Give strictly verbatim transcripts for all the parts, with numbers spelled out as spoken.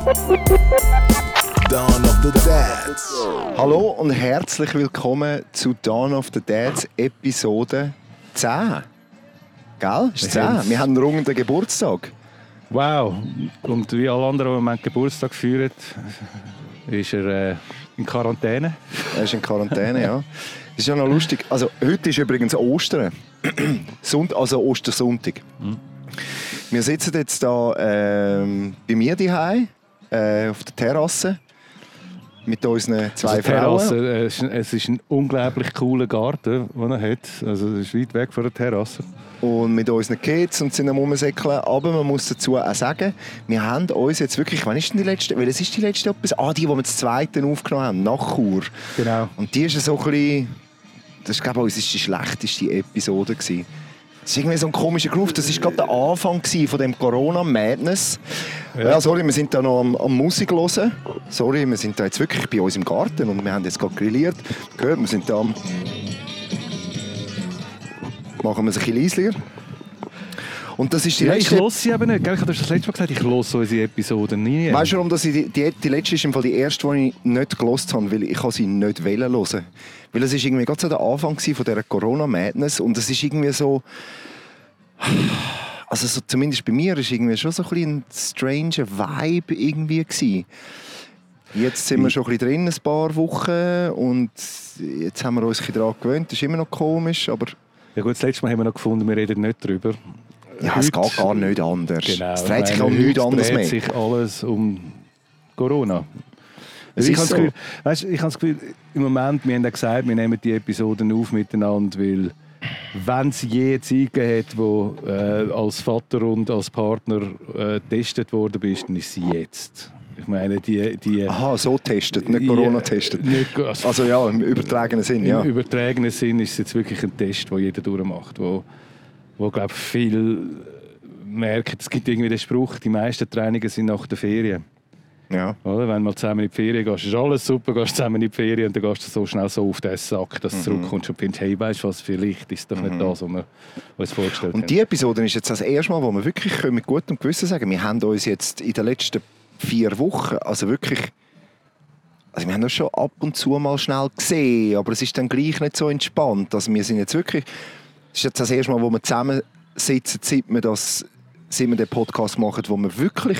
Dawn of the Dads. Hallo und herzlich willkommen zu Dawn of the Dads Episode zehn. Gell? Ist zehn. Wir haben einen rungenden Geburtstag. Wow. Und wie alle anderen, die im Moment Geburtstag feiern, ist er äh, in Quarantäne. Er ist in Quarantäne, ja. Das ist ja noch lustig. Also, heute ist übrigens Ostern. Also Ostersonntag. Mhm. Wir sitzen jetzt hier ähm, bei mir daheim äh, auf der Terrasse mit unseren zwei also Frauen. Terrasse, äh, es ist ein unglaublich cooler Garten, den er hat. Also, es ist weit weg von der Terrasse. Und mit unseren Kids und sind am Rumsäckeln. Aber man muss dazu auch sagen, wir haben uns jetzt wirklich, wann ist denn die letzte? Weil es ist die letzte etwas. Ah, die, die wir das zweite aufgenommen haben, nach Chur. Genau. Und die ist so ein bisschen, das glaube ich, uns die schlechteste Episode gewesen. Das ist irgendwie so ein komischer Groove. Das war gerade der Anfang von dem Corona-Madness. Ja. Ja, sorry, wir sind da noch am, am Musik hören. Sorry, wir sind da jetzt wirklich bei uns im Garten und wir haben jetzt gerade grilliert. Gehört, wir sind da am... Machen wir es ein bisschen leiser. Und das ist die ja, letzte... Ich höre sie eben nicht. Ich habe das letzte Mal gesagt, ich höre unsere Episoden nie. Weißt du, warum das die, die, die letzte ist im Fall die erste, die ich nicht gehört habe, weil ich sie nicht hören wollte. Weil es ist irgendwie gerade so der Anfang von dieser Corona-Madness und es ist irgendwie so... Also so, zumindest bei mir ist irgendwie schon so ein, ein stranger Vibe irgendwie gewesen. Jetzt sind wir schon ein bisschen drin, ein paar Wochen und jetzt haben wir uns ein bisschen daran gewöhnt. Das ist immer noch komisch, aber... Ja gut, das letzte Mal haben wir noch gefunden, wir reden nicht drüber. Ja, heute, es geht gar nicht anders. Genau, es dreht sich auch nichts anderes mehr. Es dreht sich alles um Corona. Es also ich ist habe so. das Gefühl, weißt, ich habe das Gefühl, im Moment, wir haben ja gesagt, wir nehmen die Episoden auf miteinander, weil wenn es je eine Zeit gegeben hat, wo äh, als Vater und als Partner äh, getestet worden bist, dann ist sie jetzt. Ich meine, die... die Aha, so testet, nicht Corona testet. Nicht, also, also ja, im übertragenen Sinn, ja. Im übertragenen Sinn ist es jetzt wirklich ein Test, den jeder durchmacht, wo, wo glaube ich, viel merkt. Es gibt irgendwie den Spruch, die meisten Trainings sind nach der Ferien. Ja. Oder? Wenn du mal zusammen in die Ferien gehst, ist alles super, gehst zusammen in die Ferien und dann gehst du so schnell so auf den Sack, dass du mhm. zurückkommst und findest, hey, weißt du was, vielleicht ist es doch nicht mhm. das, was wir uns vorgestellt haben. Und die Episode ist jetzt das erste Mal, wo wir wirklich mit gutem Gewissen sagen, wir haben uns jetzt in den letzten vier Wochen, also wirklich, also wir haben das schon ab und zu mal schnell gesehen, aber es ist dann gleich nicht so entspannt. Also wir sind jetzt wirklich, es ist jetzt das erste Mal, wo wir zusammen sitzen, seit wir, das, seit wir den Podcast machen, wo wir wirklich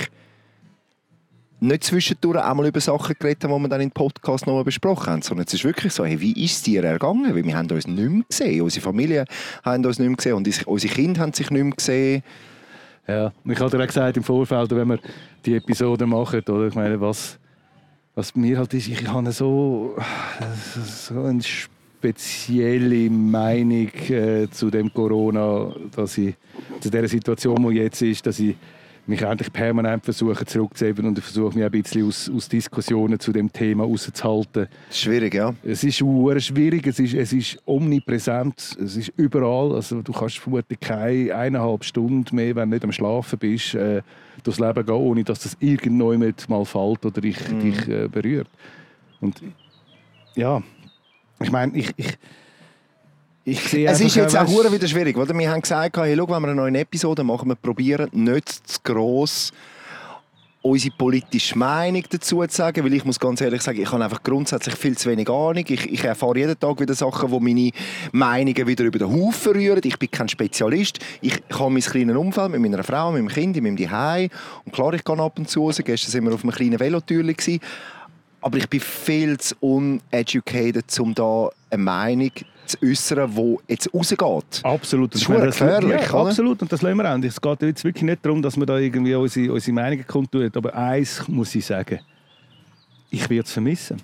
nicht zwischendurch einmal über Sachen geredet haben, die wir dann im Podcast noch mal besprochen haben, sondern es ist wirklich so, hey, wie ist es dir ergangen? Weil wir haben uns nicht mehr gesehen, unsere Familie haben uns nicht mehr gesehen und unsere Kinder haben sich nicht mehr gesehen. Ja, ich habe dir auch gesagt im Vorfeld, wenn wir die Episode machen, oder ich meine, was, was mir halt ist, ich habe so, so eine spezielle Meinung äh, zu dem Corona, dass ich zu der Situation, die jetzt ist, dass ich mich eigentlich permanent versuche zurückzuheben und ich versuche mich ein bisschen aus, aus Diskussionen zu dem Thema rauszuhalten. Schwierig, ja. Es ist sehr schwierig, es ist, es ist omnipräsent, es ist überall. Also du kannst vermutlich keine eineinhalb Stunden mehr, wenn du nicht am Schlafen bist, äh, durchs Leben gehen, ohne dass das irgendjemand mal fällt oder dich, mm. dich äh, berührt. Und ja, ich meine, ich... ich Ich sehe es ist jetzt auch weißt, wieder schwierig. Oder? Wir haben gesagt, hey, schau, wenn wir eine neue Episode machen, wir probieren nicht zu gross unsere politische Meinung dazu zu sagen, weil ich muss ganz ehrlich sagen, ich habe einfach grundsätzlich viel zu wenig Ahnung. Ich, ich erfahre jeden Tag wieder Sachen, die meine Meinungen wieder über den Haufen rühren. Ich bin kein Spezialist. Ich, ich habe mein kleines Umfeld mit meiner Frau, mit meinem Kind, mit meinem Zuhause. Und klar, ich gehe ab und zu raus. Gestern waren wir auf einem kleinen Velotürchen gewesen. Aber ich bin viel zu uneducated, um da eine Meinung zu äußern, die jetzt rausgeht. Absolut. Das ist meine, das gefährlich. Ja, absolut. Und das lassen wir auch. Es geht jetzt wirklich nicht darum, dass wir da irgendwie unsere, unsere Meinungen kundtun. Aber eins muss ich sagen. Ich werde es vermissen.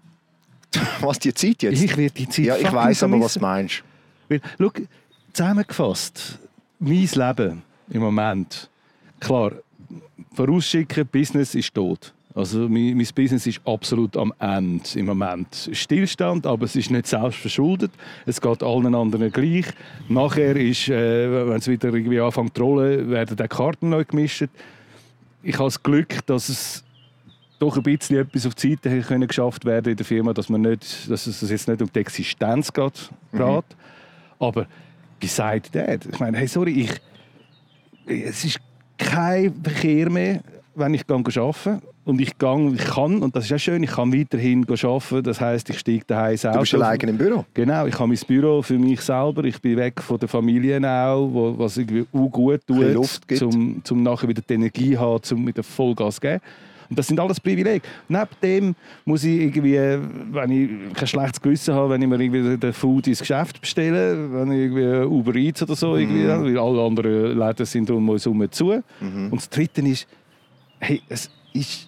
Was, die Zeit jetzt? Ich werde die Zeit Ja, ich weiss aber, was du meinst. Weil, schau, zusammengefasst, mein Leben im Moment, klar, vorausschicken, Business ist tot. Also mein, mein Business ist absolut am Ende im Moment. Stillstand, aber es ist nicht selbstverschuldet. Es geht allen anderen gleich. Nachher ist, äh, wenn es wieder irgendwie anfängt zu rollen, werden die Karten neu gemischt. Ich habe das Glück, dass es doch ein bisschen etwas auf die Seite können geschafft werden in der Firma, dass, man nicht, dass es jetzt nicht um die Existenz geht. Mhm. Aber beside that, ich meine, hey, sorry, ich, es ist kein Verkehr mehr, wenn ich arbeite. und ich, gang, ich kann, und das ist auch schön, ich kann weiterhin arbeiten. Das heisst, ich steige daheim selber. Du bist alleine im Büro? Genau, ich habe mein Büro für mich selber. Ich bin weg von der Familie auch, wo, was irgendwie auch gut tut, Luft gibt. um, um nachher wieder die Energie zu haben, um mit der Vollgas zu geben. Und das sind alles Privilegien. Neben dem muss ich irgendwie, wenn ich kein schlechtes Gewissen habe, wenn ich mir irgendwie den Food ins Geschäft bestelle, wenn ich irgendwie Uber Eats oder so, irgendwie, Mhm. weil alle anderen Läden sind um uns herum zu. Mhm. Und das Dritte ist, hey, es ist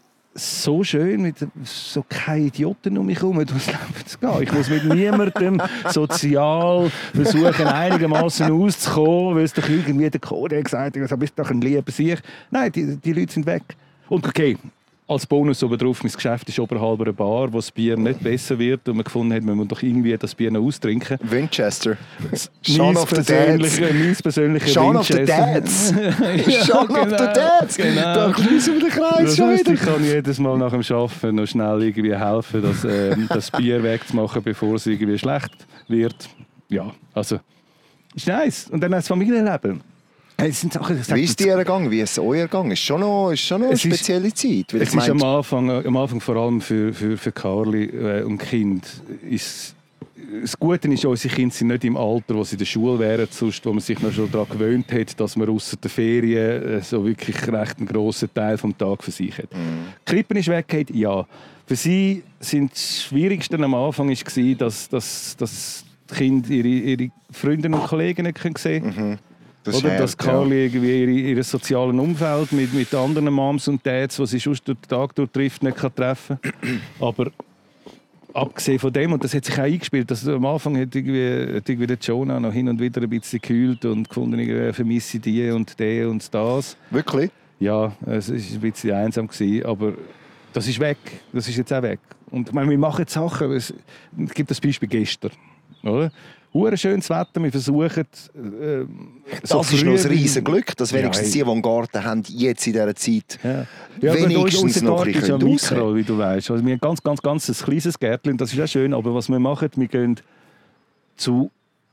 so schön, mit so keine Idioten um mich herum durchs Leben zu gehen. Ich muss mit niemandem sozial versuchen, einigermaßen auszukommen, weil es doch irgendwie der Code gesagt hat, du bist doch ein lieber Sieg. Nein, die, die Leute sind weg. Und okay, als Bonus obendrauf, mein Geschäft ist oberhalb einer Bar, wo das Bier nicht besser wird und man gefunden hat, man muss doch irgendwie das Bier noch austrinken. Winchester. Shaun of the Dads. Mein persönlicher Shaun of the Winchester. Dads. Ja, Shaun of the genau, Dads. genau. Da schließen wir den Kreis Das schon heisst, wieder. ich kann jedes Mal nach dem Arbeiten noch schnell irgendwie helfen, das, äh, das Bier wegzumachen, bevor es irgendwie schlecht wird. Ja, also, ist nice. Und dann das Familienleben. Hey, das sind Sachen, das Wie ist dir gegangen? Wie ist es euch gegangen? Ist schon noch, ist schon noch eine Es ist- spezielle Zeit. Weil Es ich ist am meine, Anfang, am Anfang vor allem für, für, für Carly äh, und Kind. Ist, das Gute ist, unsere Kinder sind nicht im Alter, wo sie in der Schule wären, sonst, wo man sich noch schon daran gewöhnt hat, dass man ausser der Ferien äh, so wirklich recht einen grossen Teil des Tages für sich hat. Mhm. Krippen ist weggeht, ja. Für sie sind das Schwierigste am Anfang war, dass, dass, dass die Kinder ihre, ihre Freunde und Kollegen nicht sehen können. Mhm. das ist Oder hart, dass Carly irgendwie ihre, ihr soziales Umfeld mit, mit anderen Moms und Dads, die sie sonst durch den Tag durchtrifft, nicht kann treffen kann. Aber abgesehen von dem, und das hat sich auch eingespielt, dass am Anfang hat irgendwie, hat irgendwie der Jonah noch hin und wieder ein bisschen gekühlt und gefunden, ich vermisse die und die und das. ja. Wirklich? Ja, es war ein bisschen einsam gewesen, aber das ist weg. Das ist jetzt auch weg. Und ich meine, wir machen jetzt Sachen. Es gibt das Beispiel gestern. Oder? Hure schönes Wetter, wir versuchen... Äh, so Das ist noch ein früh- riesen Glück, dass wenigstens Ja, die, die einen Garten haben, jetzt in dieser Zeit Ja. Ja, wenigstens unser noch Garten ein ist ja bisschen Mikro, rausgehen. wie du weißt. Also wir haben ganz, ganz, ganz ein kleines Gärtchen, das ist auch schön, aber was wir machen, wir gehen zu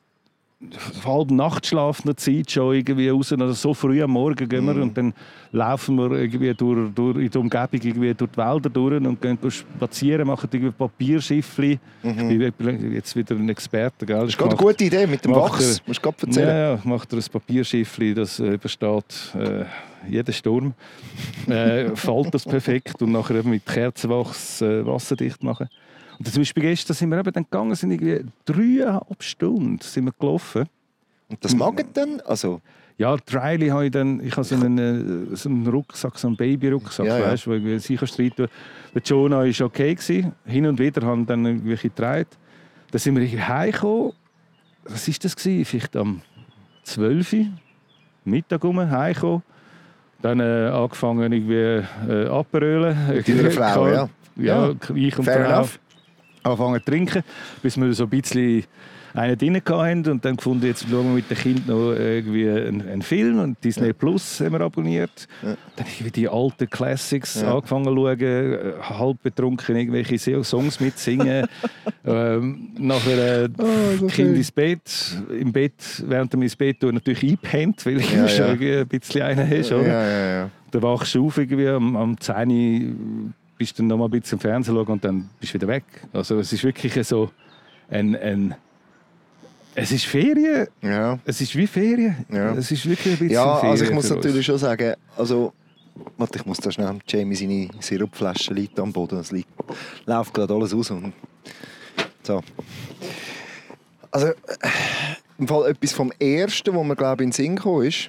halb nachtschlafender Zeit schon irgendwie raus, also so früh am Morgen gehen wir Mhm. und dann laufen wir irgendwie durch, durch, in der Umgebung irgendwie durch die Wälder durch und gehen spazieren, machen irgendwie Papierschiffli. Ich bin jetzt wieder ein Experte, gell? Das ist gerade eine gute Idee mit dem macht Wachs. er- Musst du gerade erzählen. Ja, ja, macht er ein Papierschiffli, das äh, übersteht äh, jeden Sturm. Äh, fällt das perfekt und nachher eben mit Kerzenwachs äh, wasserdicht machen. Und zum Beispiel gestern sind wir eben dann gegangen, sind irgendwie dreieinhalb Stunden sind wir gelaufen. Und das mag dann? Also, Ja, die Riley habe ich dann, ich habe so einen, äh, so einen Rucksack, so einen Baby-Rucksack, Ja, ja. weißt, wo ich sicher streiten. Der Jonah war okay gewesen. Hin und wieder haben dann irgendwelche getragen. Dann sind wir irgendwie heimgekommen. Was war das gewesen? Vielleicht am zwölf Uhr Mittag rum heimgekommen. Dann äh, angefangen irgendwie äh, abzurölen. Mit deiner Frau, ja. Ja, Ja. ich und Fair Frau. enough. Angefangen zu trinken, bis wir so ein bisschen einen drin hatten und dann gefunden, jetzt schauen wir mit den Kindern noch irgendwie einen, einen Film und Disney Plus haben wir abonniert. Ja. Dann irgendwie die alten Classics Ja. angefangen zu schauen, äh, halb betrunken irgendwelche Songs mitsingen. ähm, nachher äh, Oh, so Kind schön. ins Bett, im Bett, während er ins Bett tue, natürlich eingepennt, weil ich Ja, schon ja. irgendwie ein bisschen einen hast, ja, oder? ja, ja. Dann wachst du auf irgendwie am, am zehn Uhr, bist dann noch mal ein bisschen im Fernsehen schauen und dann bist du wieder weg. Also es ist wirklich so ein, ein es ist Ferien, ja. es ist wie Ferien. Ja. Es ist wirklich ein bisschen Ja, Ferien also ich muss für uns. natürlich schon sagen, also, warte, ich muss da schnell, Jamie seine Sirupflasche liegt am Boden, es liegt, läuft gerade alles raus und so. Also, äh, im Fall etwas vom Ersten, wo mir glaube ich in den Sinn gekommen ist,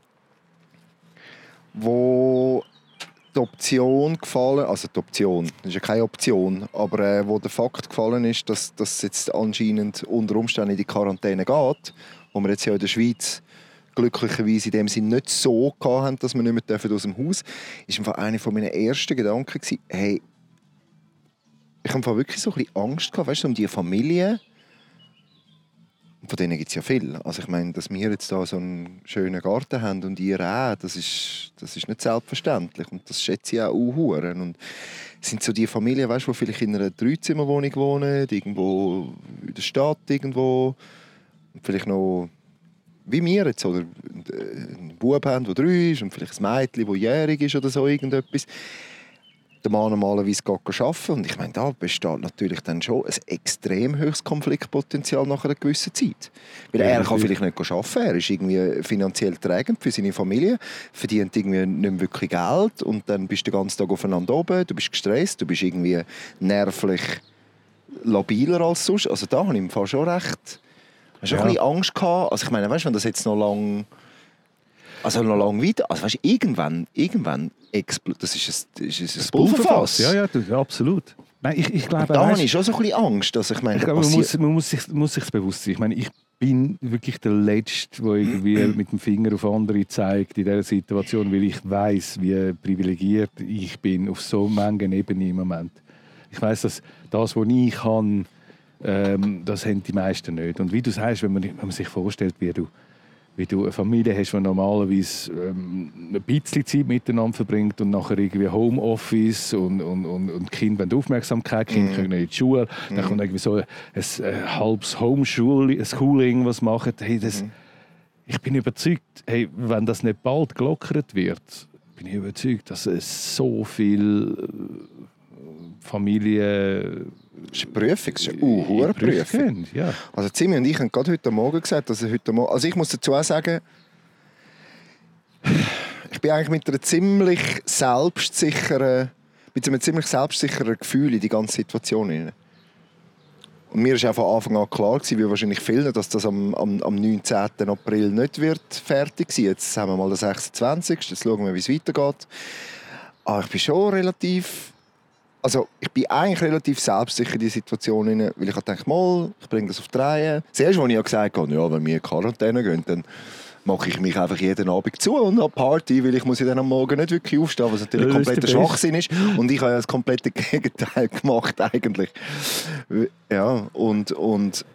wo die Option gefallen, also die Option, das ist ja keine Option, aber äh, wo der Fakt gefallen ist, dass das jetzt anscheinend unter Umständen in die Quarantäne geht, wo wir jetzt ja in der Schweiz glücklicherweise in dem Sinne nicht so gehabt haben, dass wir nicht mehr dürfen aus dem Haus, ist einfach einer von meinen ersten Gedanken gewesen, hey, ich habe einfach wirklich so ein bisschen Angst gehabt, weißt du, um die Familie. Und von denen gibt es ja viel. Also ich meine, dass wir jetzt da so einen schönen Garten haben und ihr auch, das ist, das ist nicht selbstverständlich. Und das schätze ich auch sehr. Und es sind so die Familien, weißt du, die vielleicht in einer Dreizimmerwohnung wohnen, irgendwo in der Stadt irgendwo. Und vielleicht noch, wie wir jetzt, oder einen Bub haben, der drei ist und vielleicht ein Mädchen, das jährig ist oder so irgendetwas. der Mann normalerweise geht arbeiten. Und ich meine, da besteht natürlich dann schon ein extrem hohes Konfliktpotenzial nach einer gewissen Zeit. Weil Ja, er das kann ist- vielleicht nicht arbeiten, er ist irgendwie finanziell trägend für seine Familie, verdient irgendwie nicht mehr wirklich Geld und dann bist du den ganzen Tag aufeinander oben, du bist gestresst, du bist irgendwie nervlich labiler als sonst. Also da habe ich im Fall schon recht schon Ja. ein bisschen Angst gehabt. Also ich meine, weißt du, wenn das jetzt noch lang also noch lange weiter, also weißt du, irgendwann, irgendwann explodiert, das ist ein, das ist ein Pulverfass. Ja, ja, du, ja, absolut. Nein, ich, ich glaube, Da habe weißt- ich schon so ein bisschen Angst, dass ich meine, Ich glaube, man muss, man muss sich muss sich's bewusst sein. Ich meine, ich bin wirklich der Letzte, der irgendwie mit dem Finger auf andere zeigt in dieser Situation, weil ich weiß, wie privilegiert ich bin auf so manchen Ebenen im Moment. Ich weiß, dass das, was ich kann, ähm, das haben die meisten nicht. Und wie du sagst, wenn man, wenn man sich vorstellt, wie du wie du eine Familie hast, die normalerweise ähm, ein bisschen Zeit miteinander verbringt und nachher irgendwie Homeoffice und, und, und, und die Kinder wollen Aufmerksamkeit, die Kinder Mhm. können nicht in die Schule, dann kommt irgendwie so ein, ein, ein halbes Homeschooling, was machen. Hey, das, Mhm. Ich bin überzeugt, hey, wenn das nicht bald gelockert wird, bin ich überzeugt, dass es so viel Familie das ist eine Prüfung, das ist eine uh, Prüfung. Ja. Also Zimi und ich haben gerade heute Morgen gesagt, dass ich heute Morgen, also ich muss dazu auch sagen, ich bin eigentlich mit einer ziemlich selbstsicheren, mit einem ziemlich selbstsicheren Gefühl in die ganze Situation hinein. Und mir war auch von Anfang an klar, gewesen, wie wahrscheinlich vielen, dass das am, am, am neunzehnten April nicht wird fertig sein. Jetzt haben wir mal den sechsundzwanzigsten Jetzt schauen wir, wie es weitergeht. Aber ich bin schon relativ... Also ich bin eigentlich relativ selbstsicher in die Situation hinein, weil ich dachte, mal, ich bringe das auf die Reihe. Zuerst, als ich ja gesagt habe, ja, wenn wir in Quarantäne gehen, dann mache ich mich einfach jeden Abend zu und habe Party, weil ich muss ja dann am Morgen nicht wirklich aufstehen, was natürlich Das ist kompletter der Beste. Schwachsinn ist. Und ich habe ja das komplette Gegenteil gemacht eigentlich. Ja, und, und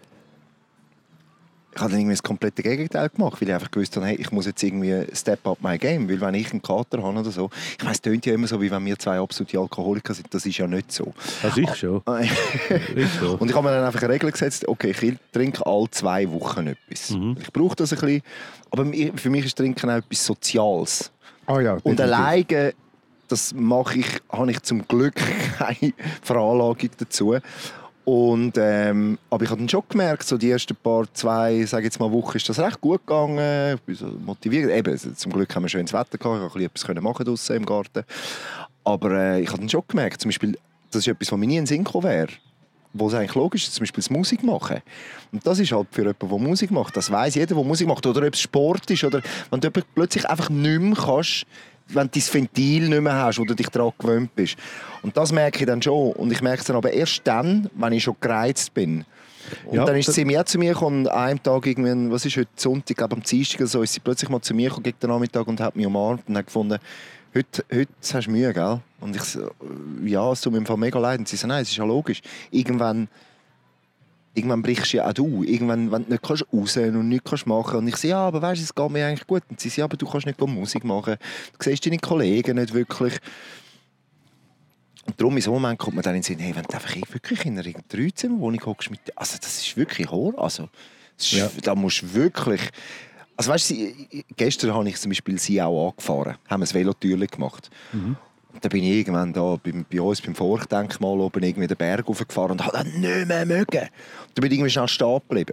ich habe dann irgendwie das komplette Gegenteil gemacht, weil ich einfach gewusst habe, hey, ich muss jetzt irgendwie step up my game, weil wenn ich einen Kater habe oder so, ich weiss, es tönt ja immer so, wie wenn wir zwei absolute Alkoholiker sind, das ist ja nicht so. Also ich schon. Ich schon. Und ich habe mir dann einfach eine Regel gesetzt, okay, ich trinke alle zwei Wochen etwas. Mhm. Ich brauche das ein bisschen, aber mir- für mich ist Trinken auch etwas Soziales. Ah ja, Und definitiv. alleine, das mache ich, habe ich zum Glück keine Veranlagung dazu. Und, ähm, aber ich habe dann schon gemerkt, so die ersten paar, zwei, sage jetzt mal Wochen, ist das recht gut gegangen. Ich bin so motiviert. Eben, zum Glück haben wir schönes Wetter gehabt, ich konnte etwas machen draussen im Garten. Aber äh, ich habe dann schon gemerkt, zum Beispiel, das ist etwas, was mir nie in den Sinn gekommen wäre. Wo es eigentlich logisch ist, zum Beispiel das Musik machen. Und das ist halt für jemanden, der Musik macht. Das weiss jeder, der Musik macht. Oder ob es Sport ist. Oder wenn du plötzlich einfach nicht mehr kannst, wenn du dein Ventil nicht mehr hast oder dich daran gewöhnt bist. Und das merke ich dann schon. Und ich merke es dann aber erst dann, wenn ich schon gereizt bin. Und Ja, dann ist das- sie mir zu mir gekommen, an einem Tag, irgendwie, was ist heute Sonntag, glaube am Dienstag oder so, ist sie plötzlich mal zu mir gekommen, gegen den Nachmittag und hat mich umarmt und hat gefunden, heute, heute hast du Mühe, gell? Und ich so, ja, es tut mir im Fall mega leid. Und sie so, nein, es ist ja logisch. Irgendwann, irgendwann brichst ja auch du. Irgendwann, wenn du nicht kannst raus und nichts kannst machen. Und ich so, ja, aber weißt du, es geht mir eigentlich gut. Und sie so, ja, aber du kannst nicht Musik machen. Du siehst deine Kollegen nicht wirklich. Und darum in so einem Moment kommt man dann in den Sinn, hey, wenn du einfach wirklich in einer Dreizimmerwohnung hockst, mit, also das ist wirklich Horror. Also, das ist, Ja. da musst du wirklich... Also weißt du, sie- gestern habe ich zum Beispiel sie auch angefahren, haben ein Velotürchen gemacht. Mhm. Und dann bin ich irgendwann da bei, bei uns beim Forchdenkmal oben irgendwie den Berg hochgefahren und habe dann nicht mehr mögen. Und dann bin ich irgendwie schnell stehen geblieben.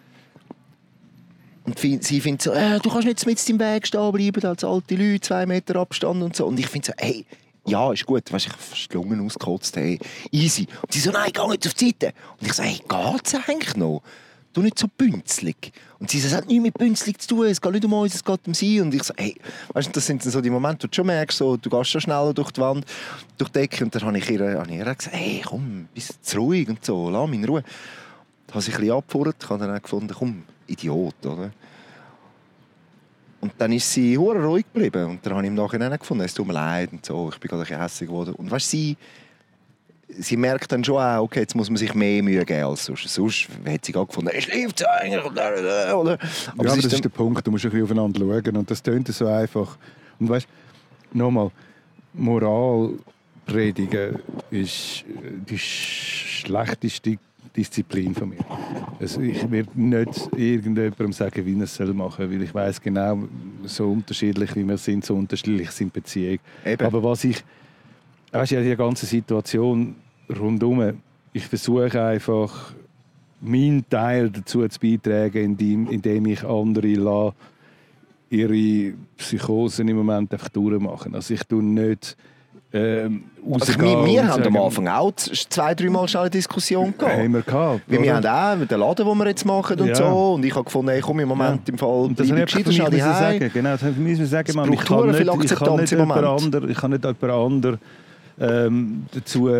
Und fi- sie findet so, äh, du kannst nicht mit im Weg stehen bleiben, als alte Leute, zwei Meter Abstand und so. Und ich finde so, hey, ja, ist gut. Weißt, ich habe fast die Lungen ausgekotzt, hey, easy. Und sie so, nein, geh nicht auf die Seite. Und ich so, hey, geht's eigentlich noch? Du nicht so bünzlig. Und sie so, es hat nichts mit bünzlig zu tun, es geht nicht um uns, es geht um sie. Und ich so, hey, weißt du, das sind dann so die Momente, wo du schon merkst, so, du gehst schon schneller durch die Wand, durch die Decke. Und dann habe ich ihr, habe ich ihr gesagt, hey, komm, bist zu ruhig und so, lass mich in Ruhe. Dann habe ich ein bisschen abgefordert, ich habe dann auch gefunden, komm, Idiot, oder? Und dann ist sie hure ruhig geblieben. Und dann habe ich im Nachhinein gefunden, es tut mir leid und so, ich bin gerade ein bisschen hässlich geworden. Und weißt, sie, sie merkt dann schon auch, okay, jetzt muss man sich mehr Mühe geben als sonst. Sonst hat sie gerade gefunden, es läuft eigentlich, oder? Ja, aber es das ist dann- der Punkt, du musst ein bisschen aufeinander schauen und das tönt so einfach. Und weißt, nochmal, Moral predigen ist die schlechteste Disziplin von mir. Also ich werde nicht irgendjemandem sagen, wie er es machen soll, weil ich weiß genau, so unterschiedlich wie wir sind, so unterschiedlich sind Beziehungen. Eben. Aber was ich weißt du, die ganze Situation rundum, ich versuche einfach, meinen Teil dazu zu beitragen, indem, indem ich andere lasse, ihre Psychosen im Moment einfach durchmachen. Also ich tue nicht ähm, also wir, wir haben sagen, am Anfang auch zwei, dreimal schnell eine Diskussion gehabt. Haben wir gehabt. Weil wir haben auch mit dem Laden, den wir jetzt machen und ja. so. Und ich habe gefunden, hey, komm im Moment ja. im Fall, und das habe ich für mich sagen. Genau, das habe ich sagen. Man, ich kann nicht, ich kann nicht jemand anderen, ich kann nicht jemand anderen ähm, dazu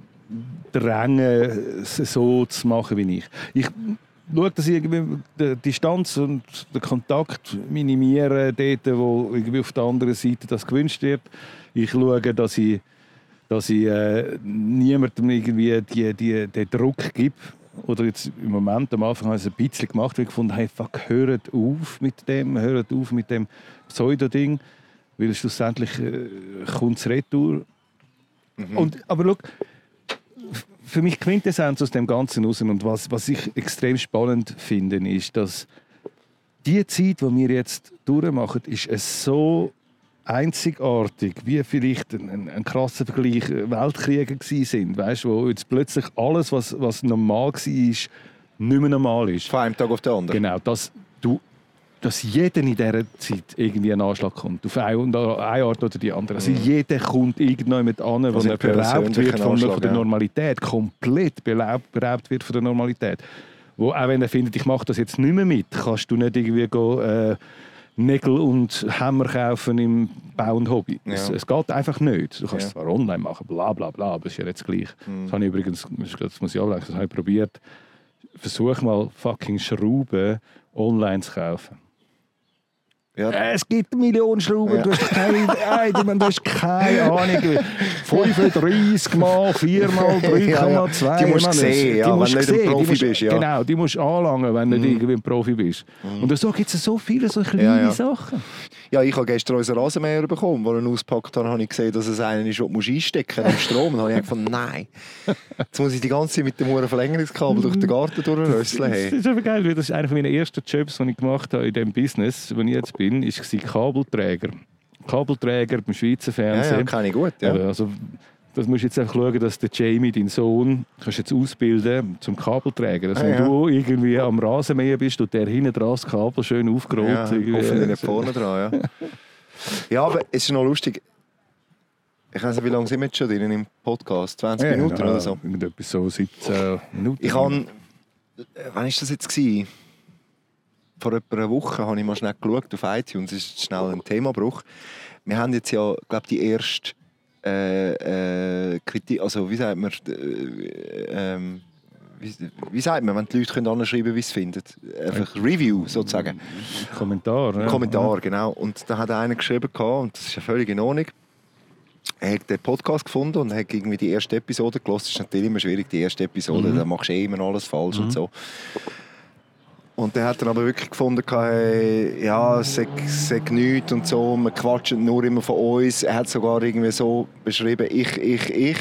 drängen, so zu machen wie ich. Ich schaue, dass ich irgendwie die Distanz und den Kontakt minimiere, dort, wo irgendwie auf der anderen Seite das gewünscht wird. Ich schaue, dass ich, dass ich äh, niemandem irgendwie die, die, den Druck gebe. Oder jetzt im Moment, am Anfang habe ich es ein bisschen gemacht, weil ich gefunden habe, hey, fuck, hört auf mit dem, hört auf mit dem Pseudo-Ding, weil schlussendlich äh, kommt es retour. Mhm. Und, aber schau, für mich Quintessenz aus dem Ganzen raus und was, was ich extrem spannend finde, ist, dass die Zeit, die wir jetzt durchmachen, ist es so einzigartig, wie vielleicht ein, ein, ein krasser Vergleich Weltkriege gewesen sind, weißt, wo jetzt plötzlich alles, was, was normal war, nicht mehr normal ist. Von einem Tag auf den anderen. Genau, dass du dass jeder in dieser Zeit irgendwie einen Anschlag kommt. Auf eine Art oder die andere. Also jeder kommt irgendjemand an, wo er beraubt wird von, von der Normalität. Ja. Komplett beraubt, beraubt wird von der Normalität. Wo, auch wenn er findet, ich mache das jetzt nicht mehr mit, kannst du nicht irgendwie go, äh, Nägel und Hämmer kaufen im Bau und Hobby. Ja. Es, es geht einfach nicht. Du kannst es ja. zwar online machen, bla bla bla, aber es ist ja jetzt gleich. Mhm. Das habe ich übrigens, das muss ich ablenken, das habe ich probiert. Versuch mal fucking Schrauben online zu kaufen. Ja. Es gibt Millionen Schrauben, ja. du, hast keine, du hast keine Ahnung. fünfunddreißig mal vier mal drei Komma zwei. Die musst du sehen, ja, musst wenn du nicht ein Profi musst, bist. Ja. Genau, die musst du anlangen, wenn du mm. irgendwie ein Profi bist. Mm. Und so gibt es so viele so kleine ja, ja. Sachen. Ja, ich habe gestern unseren Rasenmäher bekommen, als ich ihn ausgepackt habe, habe ich gesehen, dass es einen ist, den du einstecken musst, am Strom. Und habe ich gedacht, nein, jetzt muss ich die ganze Zeit mit dem hohen Verlängerungskabel durch den Garten durchrösseln. Das ist aber geil, weil das ist einer meiner ersten Jobs, die ich gemacht habe in diesem Business, wo ich jetzt bin, war Kabelträger. Kabelträger beim Schweizer Fernsehen. Ja, ja, kann ich gut, ja. Also, das musst du jetzt einfach schauen, dass der Jamie, dein Sohn, kannst jetzt ausbilden zum Kabelträger. Also, ah, wenn ja. du irgendwie am Rasenmäher bist und der hinten dran das Kabel schön aufgerollt. Ja, hoffentlich nicht vorne dran, ja. Ja, aber es ist noch lustig. Ich weiß nicht, wie lange sind wir jetzt schon drin im Podcast? zwanzig ja, Minuten ja, oder so? Etwas so siebzehn Minuten. Ich habe... Wann war das jetzt gewesen? Vor etwa einer Woche habe ich mal schnell geschaut auf iTunes. Es ist schnell ein Themabruch. Wir haben jetzt ja, glaube die erste äh, äh, Kritik, also wie sagt man, äh, ähm, wie, wie sagt man, wenn die Leute können anschreiben, wie sie es finden? Einfach Review sozusagen. Kommentar. Ja. Kommentar, genau. Und da hat einer geschrieben, und das ist ja völlig in Ordnung. Er hat den Podcast gefunden und hat irgendwie die erste Episode gehört. Es ist natürlich immer schwierig, die erste Episode, mhm. da machst du eh immer alles falsch mhm. und so. Und der hat dann aber wirklich gefunden, hey, ja, es sei nichts und so, wir quatschen nur immer von uns. Er hat sogar irgendwie so beschrieben, ich, ich, ich.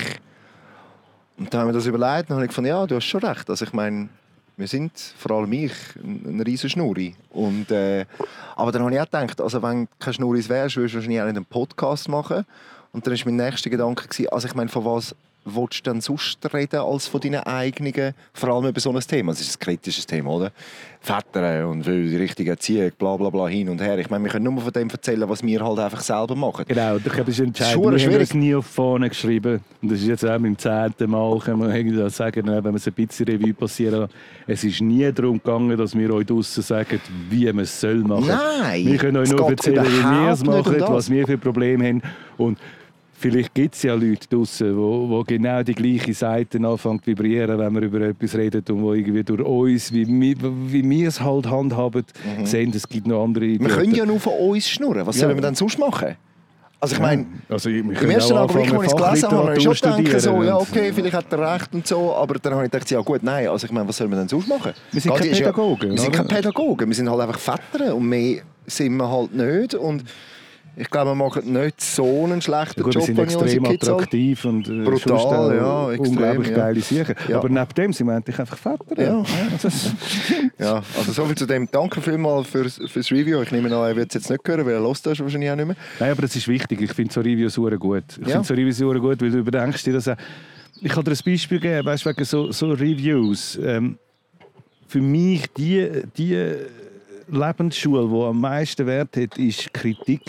Und dann haben wir das überlegt und habe ich gefunden, ja, du hast schon recht. Also ich meine, wir sind, vor allem ich, ein riesen Schnurri. Und, äh, aber dann habe ich auch gedacht, also wenn du kein Schnurris wärst, würdest du wahrscheinlich auch nicht einen Podcast machen. Und dann war mein nächster Gedanke, also ich meine, von was willst du denn sonst reden als von deinen eigenen, vor allem über so ein Thema? Das ist ein kritisches Thema, oder? Väter und die richtige Erziehung, bla bla bla, hin und her. Ich meine, wir können nur von dem erzählen, was wir halt einfach selber machen. Genau, ich glaube, das ist entscheidend. Wir haben das nie auf vorne geschrieben. Und das ist jetzt auch beim zehnten Mal, kann man sagen, wenn wir ein bisschen Revue passieren. Es ist nie darum gegangen, dass wir euch draussen sagen, wie man es soll machen. Nein! Wir können euch nur erzählen, wie wir es machen, um was wir für Probleme haben. Und vielleicht gibt es ja Leute draussen, wo, wo genau die gleiche Seite anfangen zu vibrieren, wenn wir über etwas reden und wo irgendwie durch uns, wie, wie wir es halt handhaben, mhm. sehen, es gibt noch andere Ideen. Wir können ja nur von uns schnurren. Was ja. sollen wir denn sonst machen? Also ich meine, ja. also im ersten Augenblick, als ich es gelesen habe, habe ich schon gedacht, so, ja okay, vielleicht hat er recht und so, aber dann habe ich gedacht, ja gut, nein, also ich meine, was sollen wir denn sonst machen? Wir sind keine Pädagogen. Ja, wir sind keine Pädagogen, wir sind halt einfach Väter und mehr sind wir halt nicht und Ich glaube, wir machen nicht so einen schlechten Gut, Job. die sind extrem attraktiv und äh, brutal, ja, extrem, unglaublich ja. geile Sachen. Ja. Aber neben dem sind wir eigentlich einfach Väter. Ja. Also, Ja, also so viel zu dem. Danke vielmals fürs, fürs Review. Ich nehme an, er wird es jetzt nicht hören, weil er hört das wahrscheinlich auch nicht mehr. Nein, aber das ist wichtig. Ich finde so Reviews sehr gut. Ich Ja. finde so Reviews sehr gut, weil du überdenkst dir das auch. Ich kann dir ein Beispiel geben, weißt, wegen so, so Reviews. Ähm, für mich die, die Lebensschule, die am meisten Wert hat, ist Kritik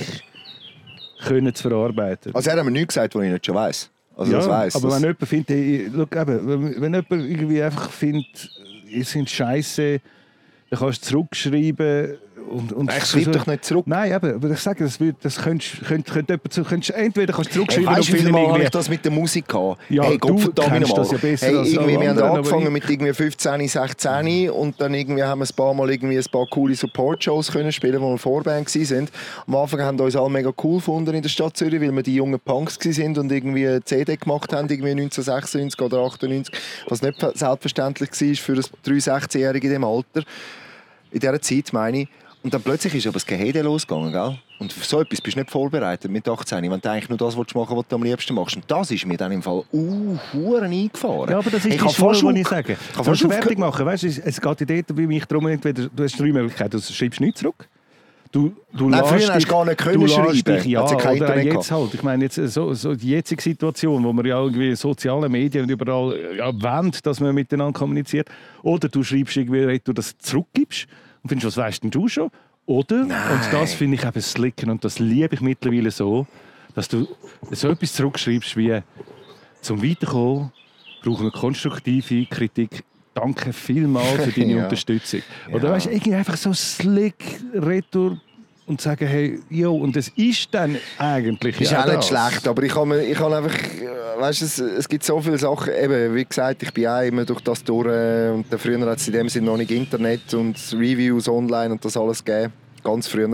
können zu verarbeiten. Also er hat mir nichts gesagt, was ich nicht schon weiss. Also ja, das weiss. aber das wenn jemand findet, hey, look, eben, wenn, wenn jemand irgendwie einfach findet, ihr sind scheiße, dann kannst du zurückschreiben. Und, und ich schreibe doch nicht zurück. Nein, eben, aber ich sage, das, wird, das könntest, könnt, könnt jemand zu, könntest, entweder kannst du zurückschreiben Hey, weißt du, wie und viel Mal habe irgendwie- ich das mit der Musik gehabt? Ja, hey, du Gott verdammt kennst nochmal. das ja besser Hey, als irgendwie, alle wir haben anderen, angefangen aber mit irgendwie fünfzehn, sechzehn und dann irgendwie haben wir ein paar Mal irgendwie ein paar coole Support-Shows können spielen, wo wir Vorband waren. Am Anfang haben wir uns alle mega cool gefunden in der Stadt Zürich, weil wir die jungen Punks waren und irgendwie eine C D gemacht haben, irgendwie neunzehnhundertsechsundneunzig oder achtundneunzig, was nicht selbstverständlich war für ein drei-, sechzehn-Jährige in diesem Alter. In dieser Zeit, meine ich. Und dann plötzlich ist aber das Gehede losgegangen, gell? Und für so etwas bist du nicht vorbereitet mit achtzehn, wenn du eigentlich nur das machen willst, was du am liebsten machst. Und das ist mir dann im Fall uh, Huren eingefahren. Ja, aber das ist ich die kann Schule, fast die auf- ich sage. Ich kann Du fast musst auf- fertig machen. Weißt, es, es geht dir dort wie mich darum, entweder, du hast drei Möglichkeiten. Du schreibst nichts zurück. Du, du Nein, lässt früher hast du dich- gar nicht können du lässt schreiben. Dich, ja, Hat's ja kein oder auch Internet jetzt halt. Ich meine, jetzt, so, so die jetzige Situation, wo man ja irgendwie soziale Medien und überall ja, wollen, dass man miteinander kommuniziert. Oder du schreibst irgendwie, wenn du das zurückgibst und findest, was weißt denn du schon? Oder, Nein. und das finde ich eben slicken und das liebe ich mittlerweile so, dass du so etwas zurückschreibst wie «Zum Weiterkommen brauchen wir konstruktive Kritik. Danke vielmals für deine Ja. Unterstützung.» Oder Ja. weißt du, irgendwie einfach so slick retour und sagen «Hey, jo, und es ist dann eigentlich Ist ja auch nicht das.» schlecht, aber ich kann, ich kann einfach, äh, weißt, es, es gibt so viele Sachen, eben, wie gesagt, ich bin auch immer durch das durch äh, und dann früher hat es in dem Sinne noch nicht Internet und Reviews online und das alles gegeben, ganz früher.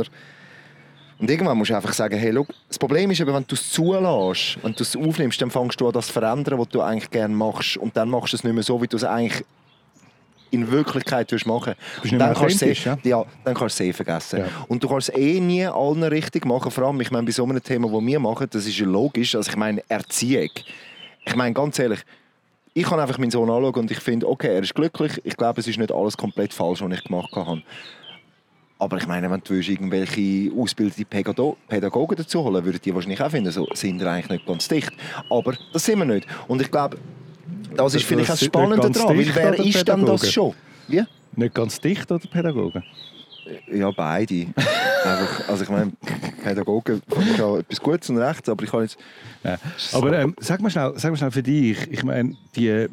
Und irgendwann musst du einfach sagen, hey, look, das Problem ist eben, wenn du es zulässt, wenn du es aufnimmst, dann fängst du an, das zu verändern, was du eigentlich gerne machst und dann machst du es nicht mehr so, wie du es eigentlich in Wirklichkeit willst machen. Bist Und nicht mehr dann kannst du authentisch, es eh- ja, dann kannst du es eh vergessen. Ja. Und du kannst es eh nie allen richtig machen. Vor allem, ich meine, bei so einem Thema, das wir machen, das ist ja logisch. Also ich meine, Erziehung. Ich meine, ganz ehrlich, ich kann einfach meinen Sohn anschauen und ich finde, okay, er ist glücklich. Ich glaube, es ist nicht alles komplett falsch, was ich gemacht habe. Aber ich meine, wenn du irgendwelche ausgebildete Pädagog- Pädagogen dazu holen würden die wahrscheinlich auch finden, so sind wir eigentlich nicht ganz dicht. Aber das sind wir nicht. Und ich glaube, das ist Das- vielleicht auch das das sind Spannende nicht ganz daran, weil dicht, wer oder ist denn das Pädagogen? schon? Wie? Nicht ganz dicht, oder Pädagogen? Ja, beide. Einfach, also ich meine, Pädagogen finde ich auch etwas Gutes und Rechtes, aber ich kann jetzt... Ja. Aber ähm, sag, mal schnell, sag mal schnell für dich, ich meine, die... Äh,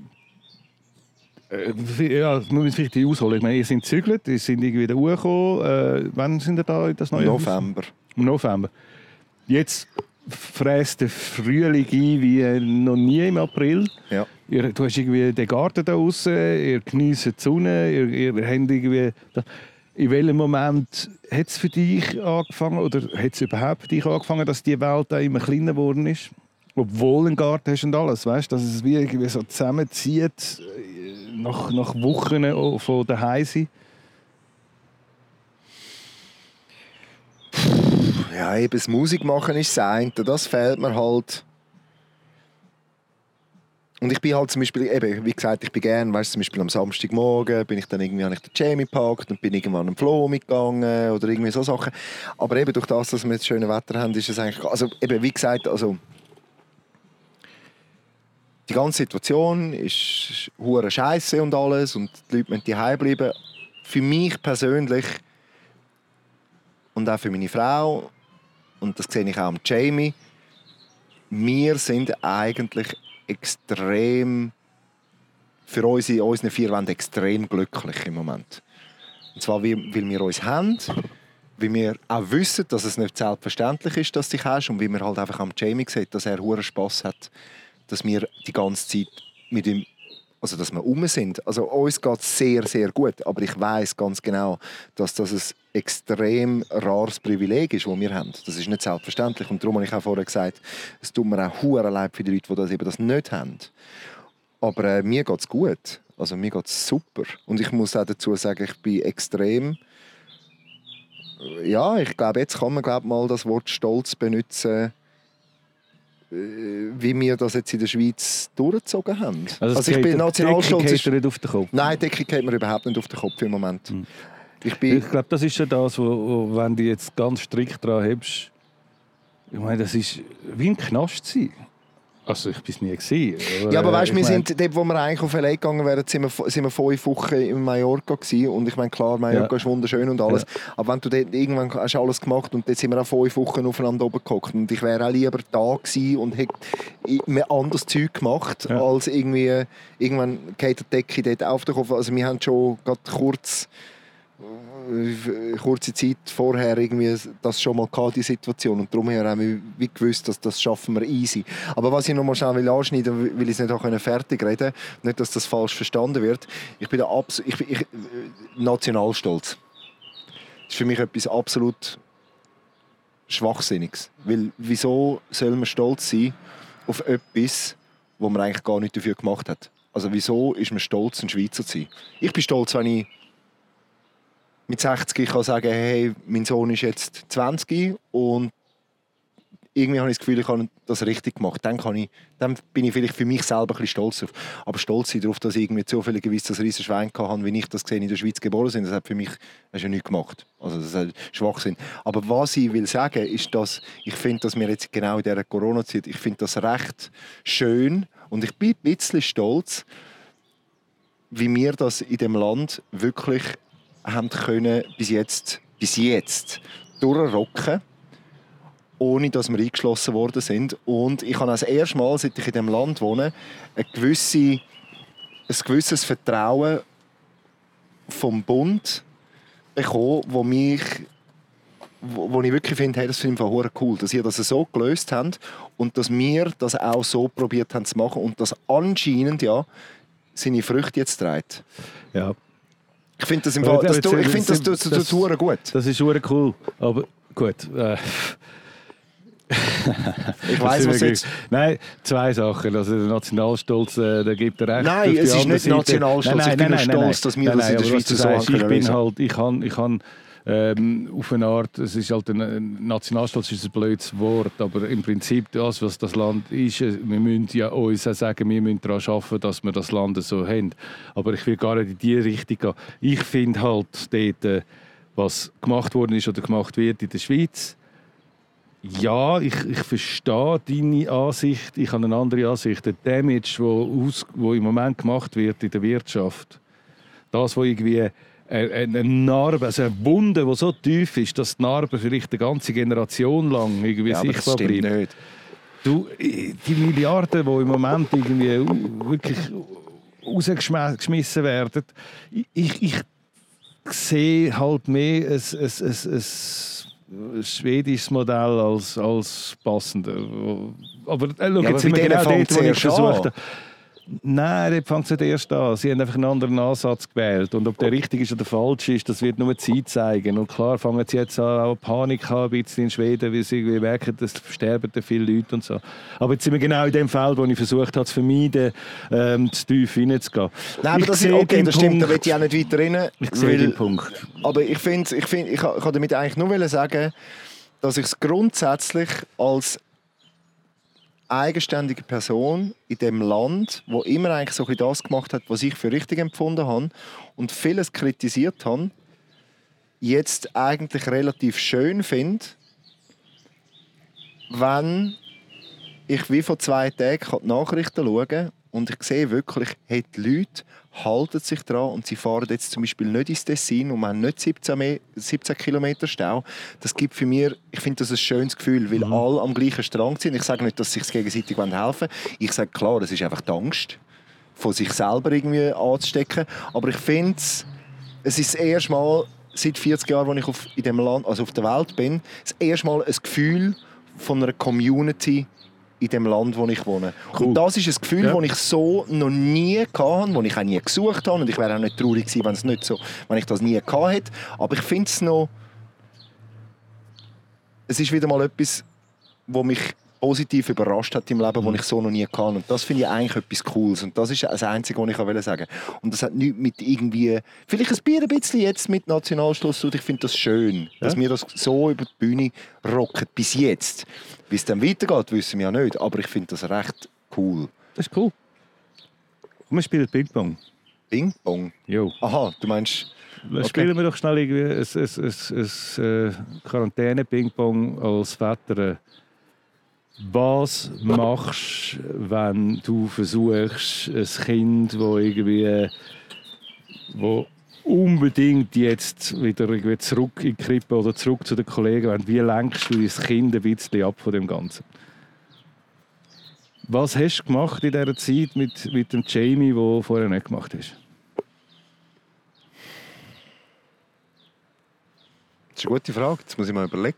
ja, wir müssen vielleicht die ausholen. Ich meine, ihr seid gezügelt, ihr seid irgendwie da hochgekommen. Äh, wann sind ihr da in das neue Haus? November. Im November. Jetzt fräst der Frühling ein wie noch nie im April. Ja. Ihr, du hast irgendwie den Garten da draussen, ihr genießt die Sonne, ihr, ihr habt irgendwie... In welchem Moment hat es für dich angefangen, oder hat es überhaupt für dich angefangen, dass die Welt auch immer kleiner geworden ist? Obwohl du einen Garten hast und alles, weißt, dass es wie irgendwie so zusammenzieht äh, nach, nach Wochen von daheim sein. Ja, eben das Musik machen ist das eine, das fehlt mir halt. Und ich bin halt zum Beispiel, eben, wie gesagt, ich bin gerne, weißt du, zum Beispiel am Samstagmorgen bin ich dann irgendwie, habe ich den Jamie gepackt und bin irgendwann am Flo mitgegangen oder irgendwie so Sachen. Aber eben durch das, dass wir jetzt schönes Wetter haben, ist es eigentlich, also eben, wie gesagt, also die ganze Situation ist hure Scheiße und alles und die Leute müssen daheim bleiben. Für mich persönlich und auch für meine Frau, und das sehe ich auch am Jamie, wir sind eigentlich extrem, für uns in unseren vier Wänden extrem glücklich im Moment. Und zwar, weil wir uns haben, weil wir auch wissen, dass es nicht selbstverständlich ist, dass du dich hast und weil wir halt einfach am Jamie sehen, dass er hohen Spass hat, dass wir die ganze Zeit mit ihm, also dass wir um sind. Also uns geht es sehr, sehr gut, aber ich weiß ganz genau, dass das ein extrem rares Privileg ist, das wir haben. Das ist nicht selbstverständlich und darum habe ich auch vorher gesagt, es tut mir auch hure leid für die Leute, die das eben das nicht haben. Aber äh, mir geht es gut, also mir geht es super und ich muss auch dazu sagen, ich bin extrem ja, ich glaube, jetzt kann man glaub, mal das Wort Stolz benutzen, wie wir das jetzt in der Schweiz durchgezogen haben. Also, also ich bin nationalstolz. Decke geht nicht auf den Kopf? Nein, die Decke geht mir überhaupt nicht auf den Kopf im Moment. Hm. Ich, bin ich glaube, das ist ja das, wo, wo, wenn du jetzt ganz strikt dran hebst, ich meine, das ist wie ein Knast sein. Also ich war es nie gewesen. Ja, aber weißt, ich wir mein... sind dort, wo wir eigentlich auf L A gegangen wären, sind wir, sind wir fünf Wochen in Mallorca gewesen. Und ich meine, klar, Mallorca ja. ist wunderschön und alles. Ja. Aber wenn du dort irgendwann hast alles gemacht und dort sind wir auch fünf Wochen aufeinander oben gehockt. Und ich wäre auch lieber da gewesen und hätte mir anderes Zeug gemacht, ja. als irgendwie, irgendwann geht die Decke dort auf den Kopf. Also wir haben schon gerade kurz... kurze Zeit vorher irgendwie das schon mal gehabt, die Situation, und darum haben wir wie gewusst, dass das schaffen wir easy. Aber was ich noch mal schnell will anschneiden will, weil ich es nicht auch fertig reden, nicht, dass das falsch verstanden wird. Ich bin da abs- ich, ich, nationalstolz. Das ist für mich etwas absolut Schwachsinniges. Weil wieso soll man stolz sein auf etwas, wo man eigentlich gar nicht dafür gemacht hat? Also wieso ist man stolz, ein Schweizer zu sein? Ich bin stolz, wenn ich mit sechzig kann sagen, hey, mein Sohn ist jetzt zwanzig und irgendwie habe ich das Gefühl, ich habe das richtig gemacht. Dann, kann ich, dann bin ich vielleicht für mich selber ein bisschen stolz darauf. Aber stolz sein darauf, dass ich irgendwie zufälligerweise das riesen Schwein hatte, wie ich das gesehen in der Schweiz geboren bin, das hat für mich das ist ja nichts gemacht. Also das ist Schwachsinn. Aber was ich will sagen, ist, dass ich finde, dass wir jetzt genau in dieser Corona-Zeit, ich finde das recht schön und ich bin ein bisschen stolz, wie wir das in dem Land wirklich haben können bis jetzt, bis jetzt durchrocken, ohne dass wir eingeschlossen worden sind. Und ich habe das erste Mal, seit ich in diesem Land wohne, ein, gewisse, ein gewisses Vertrauen vom Bund bekommen, wo mich wo, wo ich wirklich finde, hey, das finde ich einfach cool, dass ihr das so gelöst habt und dass wir das auch so probiert haben zu machen und dass anscheinend ja seine Früchte jetzt trägt. Ja. Ich finde das, im Fall, das, das, ich find, das, das, das, das, das gut. Das ist super cool. Aber gut. Äh. ich weiss, was jetzt... Nein, zwei Sachen. Also der Nationalstolz, äh, der gibt er recht. Nein, es ist nicht Nationalstolz. Nein, nein, ich bin nein, nein, stolz, dass wir nein, das in der Schweiz so sagst, haben ich können. bin halt, ich kann, ich kann ähm, auf eine Art, es ist halt ein Nationalstolz ist ein blödes Wort, aber im Prinzip das, was das Land ist, wir müssen ja uns auch sagen, wir müssen daran arbeiten, dass wir das Land so haben. Aber ich will gar nicht in diese Richtung gehen. Ich finde halt dort, was gemacht worden ist oder gemacht wird in der Schweiz, ja, ich, ich verstehe deine Ansicht, ich habe eine andere Ansicht. Der Damage, der im Moment gemacht wird in der Wirtschaft, das, was irgendwie eine Narbe, also eine Wunde, die so tief ist, dass die Narbe vielleicht eine ganze Generation lang irgendwie ja, sichtbar bleibt. Nicht. Du, die Milliarden, die im Moment irgendwie wirklich rausgeschmissen werden, ich, ich sehe halt mehr ein, ein, ein, ein schwedisches Modell als, als passender. Aber äh, schau, ja, jetzt sind wir genau dort, wo ich versucht habe. Nein, dort fängt es nicht erst an. Sie haben einfach einen anderen Ansatz gewählt. Und ob der richtig ist oder falsch ist, das wird nur die Zeit zeigen. Und klar fangen sie jetzt an, auch Panik haben, ein bisschen in Schweden, weil sie irgendwie merken, dass sterben da viele Leute und so. Aber jetzt sind wir genau in dem Feld, wo ich versucht habe, zu vermeiden, ähm, zu tief hineinzugehen. Nein, aber das ist okay, das stimmt, da will ich auch nicht weiter rein. Ich sehe den Punkt. Aber ich finde, ich, find, ich kann damit eigentlich nur sagen, dass ich es grundsätzlich als eigenständige Person in dem Land, wo immer eigentlich so ein bisschen das gemacht hat, was ich für richtig empfunden habe und vieles kritisiert habe, jetzt eigentlich relativ schön finde, wenn ich wie vor zwei Tagen die Nachrichten schaue und ich sehe wirklich, hey, die Leute halten sich dran und sie fahren jetzt zum Beispiel nicht ins Tessin und haben nicht siebzehn Kilometer Stau. Das gibt für mich, ich finde das ein schönes Gefühl, weil mhm. alle am gleichen Strang sind. Ich sage nicht, dass sie sich gegenseitig helfen wollen. Ich sage klar, das ist einfach die Angst, von sich selber irgendwie anzustecken. Aber ich finde es, es ist das erste Mal seit vierzig Jahren, als ich auf, in dem Land, also auf der Welt bin, das erste Mal ein Gefühl von einer Community in dem Land, wo ich wohne. Cool. Und das ist ein Gefühl, ja. das ich so noch nie hatte, das ich auch nie gesucht habe. Und ich wäre auch nicht traurig gewesen, wenn, es nicht so, wenn ich das nie gehabt hätte. Aber ich finde es noch... Es ist wieder mal etwas, wo mich positiv überrascht hat im Leben, das ich so noch nie hatte. Und das finde ich eigentlich etwas Cooles. Und das ist das Einzige, was ich sagen wollte. Und das hat nichts mit irgendwie, vielleicht ein Bier ein bisschen jetzt mit Nationalschluss zu tun. Ich finde das schön, ja? Dass wir das so über die Bühne rocken. Bis jetzt. Wie es dann weitergeht, wissen wir ja nicht. Aber ich finde das recht cool. Das ist cool. Und wir spielen Ping-Pong. Ping-Pong? Jo. Aha, du meinst... Okay. Spielen wir doch schnell irgendwie ein, ein, ein, ein, ein Quarantäne-Ping-Pong als Vetter. Was machst du, wenn du versuchst, ein Kind, das irgendwie wo unbedingt jetzt wieder irgendwie zurück in die Krippe oder zurück zu den Kollegen will, wie lenkst du das Kind ein bisschen ab von dem Ganzen? Was hast du gemacht in dieser Zeit mit, mit dem Jamie, den du vorher nicht gemacht hast? Das ist eine gute Frage, jetzt muss ich mal überlegen.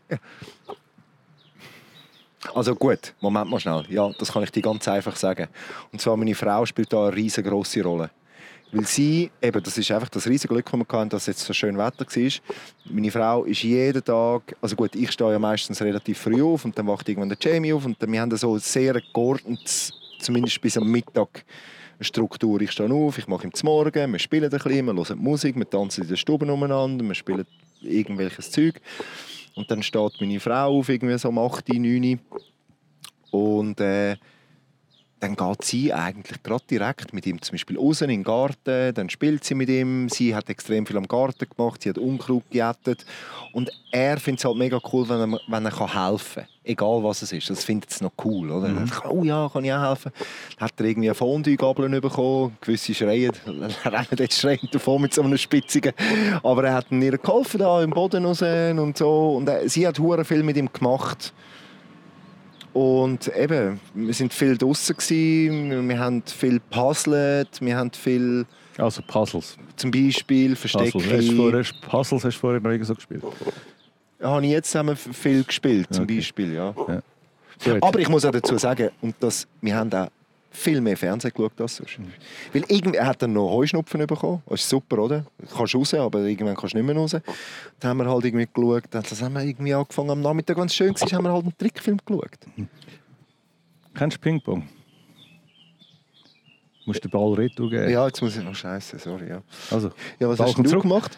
Also gut, Moment mal schnell. Ja, das kann ich dir ganz einfach sagen. Und zwar, meine Frau spielt da eine riesengroße Rolle. Weil sie, eben, das ist einfach das riesige Glück, das wir hatten, dass es jetzt so schön Wetter war. Meine Frau ist jeden Tag, also gut, ich stehe ja meistens relativ früh auf und dann wacht irgendwann der Jamie auf und dann, wir haben so sehr geordnet, zumindest bis am Mittag, eine Struktur. Ich stehe auf, ich mache ihm zum Morgen, wir spielen ein bisschen, wir hören Musik, wir tanzen in der Stube umeinander, wir spielen irgendwelches Zeug. Und dann steht meine Frau auf, irgendwie so um acht, neun und äh, dann geht sie eigentlich gerade direkt mit ihm zum Beispiel raus in den Garten, dann spielt sie mit ihm, sie hat extrem viel am Garten gemacht, sie hat Unkraut gejätet und er findet es halt mega cool, wenn er, wenn er helfen kann, egal was es ist, das findet es noch cool, oder? Mhm. Kann, oh ja, kann ich auch helfen. Dann hat er irgendwie eine Fondue-Gabel bekommen, gewisse schreien, er rennt jetzt schreiend davon mit so einem Spitzigen, aber er hat ihr geholfen da im Boden raus und so und er, sie hat hure viel mit ihm gemacht. Und eben, wir sind viel draussen gewesen, wir haben viel puzzlet, wir haben viel... Also Puzzles? Zum Beispiel Verstecke. Puzzles. Puzzles hast du vorher noch nie so gespielt? Ja, habe ich jetzt haben wir viel gespielt, zum okay. Beispiel, ja. ja. Aber ich muss auch dazu sagen, und das, wir haben auch viel mehr Fernsehen geschaut als sonst. Mhm. Weil irgendwie, er hat dann noch Heuschnupfen bekommen. Das ist super, oder? Du kannst raus, aber irgendwann kannst du nicht mehr raus. Dann haben wir halt irgendwie geschaut. Dann haben wir irgendwie angefangen am Nachmittag, wenn es schön war, haben wir halt einen Trickfilm geschaut. Mhm. Kennst du Ping-Pong? Du musst den Ball retour geben. Ja, jetzt muss ich noch scheiße, sorry. Ja, also, ja was Ball hast du zurück gemacht?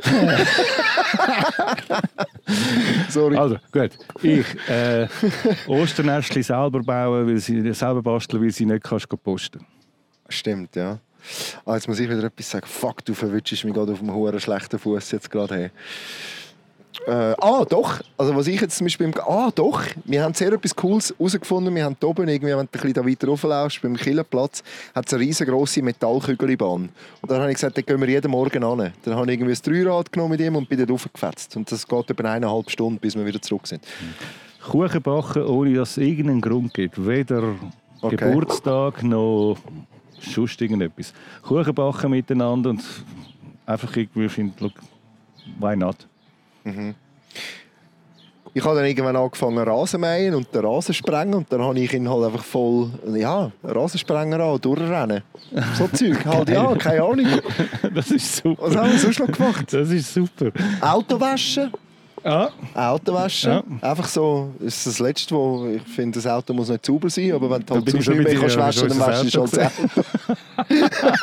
Sorry. Also, gut. Ich, äh, Osternestchen selber bauen, weil sie selber basteln, weil sie nicht kannst posten. Stimmt, ja. Ah, jetzt muss ich wieder etwas sagen. Fuck, du verwutschst mich gerade auf dem hohen schlechten Fuß jetzt gerade. Hey. Äh, ah, doch. Also was ich jetzt zum Beispiel... Ah, doch. Wir haben sehr etwas Cooles herausgefunden. Wir haben hier oben, irgendwie, wenn du ein bisschen da weiter rauflaufst, beim Killenplatz, hat es eine riesengroße Metallkügelbahn. Und dann habe ich gesagt, da gehen wir jeden Morgen an. Dann habe ich irgendwie ein Dreirad genommen mit ihm und bin dort raufgefetzt. Und das geht über eineinhalb Stunden, bis wir wieder zurück sind. Kuchen backen, ohne dass es irgendeinen Grund gibt. Weder okay. Geburtstag noch sonst irgendetwas. Kuchen backen miteinander und einfach irgendwie finden, why not? Mhm. Ich habe dann irgendwann angefangen Rasenmähen und den Rasen sprengen und dann habe ich ihn halt einfach voll, ja, Rasensprenger an, durchrennen. So Zeug halt, ja, keine Ahnung. Das ist super. Was haben wir sonst noch gemacht? Das ist super. Auto waschen. Ja. Auto waschen. Ja. Einfach so, das ist das Letzte, wo ich finde, das Auto muss nicht sauber sein, aber wenn du halt sonst nicht mehr kannst waschen, dann waschst du halt das Auto.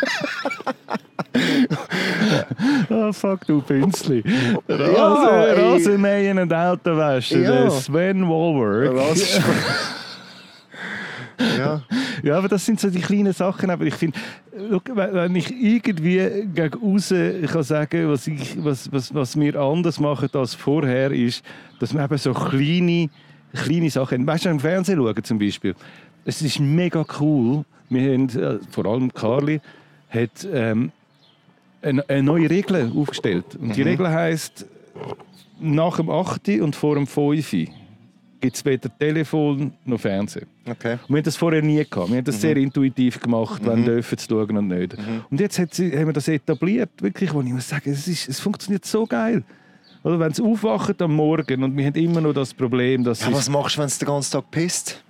Oh fuck, du Pünzli. Rasen, ja, Rasenmähen und Auto waschen. Ja. Sven Wohlwork. Ja. Ja, aber das sind so die kleinen Sachen. Aber ich finde, wenn ich irgendwie gegen raus kann sagen, was, ich, was, was, was wir anders machen als vorher, ist, dass wir eben so kleine, kleine Sachen, weißt du, im Fernsehen schauen zum Beispiel. Es ist mega cool. Wir haben, vor allem Carly, hat ähm, eine, eine neue Regel aufgestellt. Und die mhm. Regel heisst, nach dem acht und vor dem fünf gibt es weder Telefon noch Fernsehen. Okay. Und wir haben das vorher nie gehabt. Wir haben das mhm. sehr intuitiv gemacht, mhm. wenn dürfen zu schauen und nicht. Mhm. Und jetzt hat sie, haben wir das etabliert, wirklich, wo ich muss sagen, es, ist, es funktioniert so geil. Oder wenn sie aufwachen am Morgen und wir haben immer noch das Problem, dass ja, was machst du, wenn es den ganzen Tag pisst?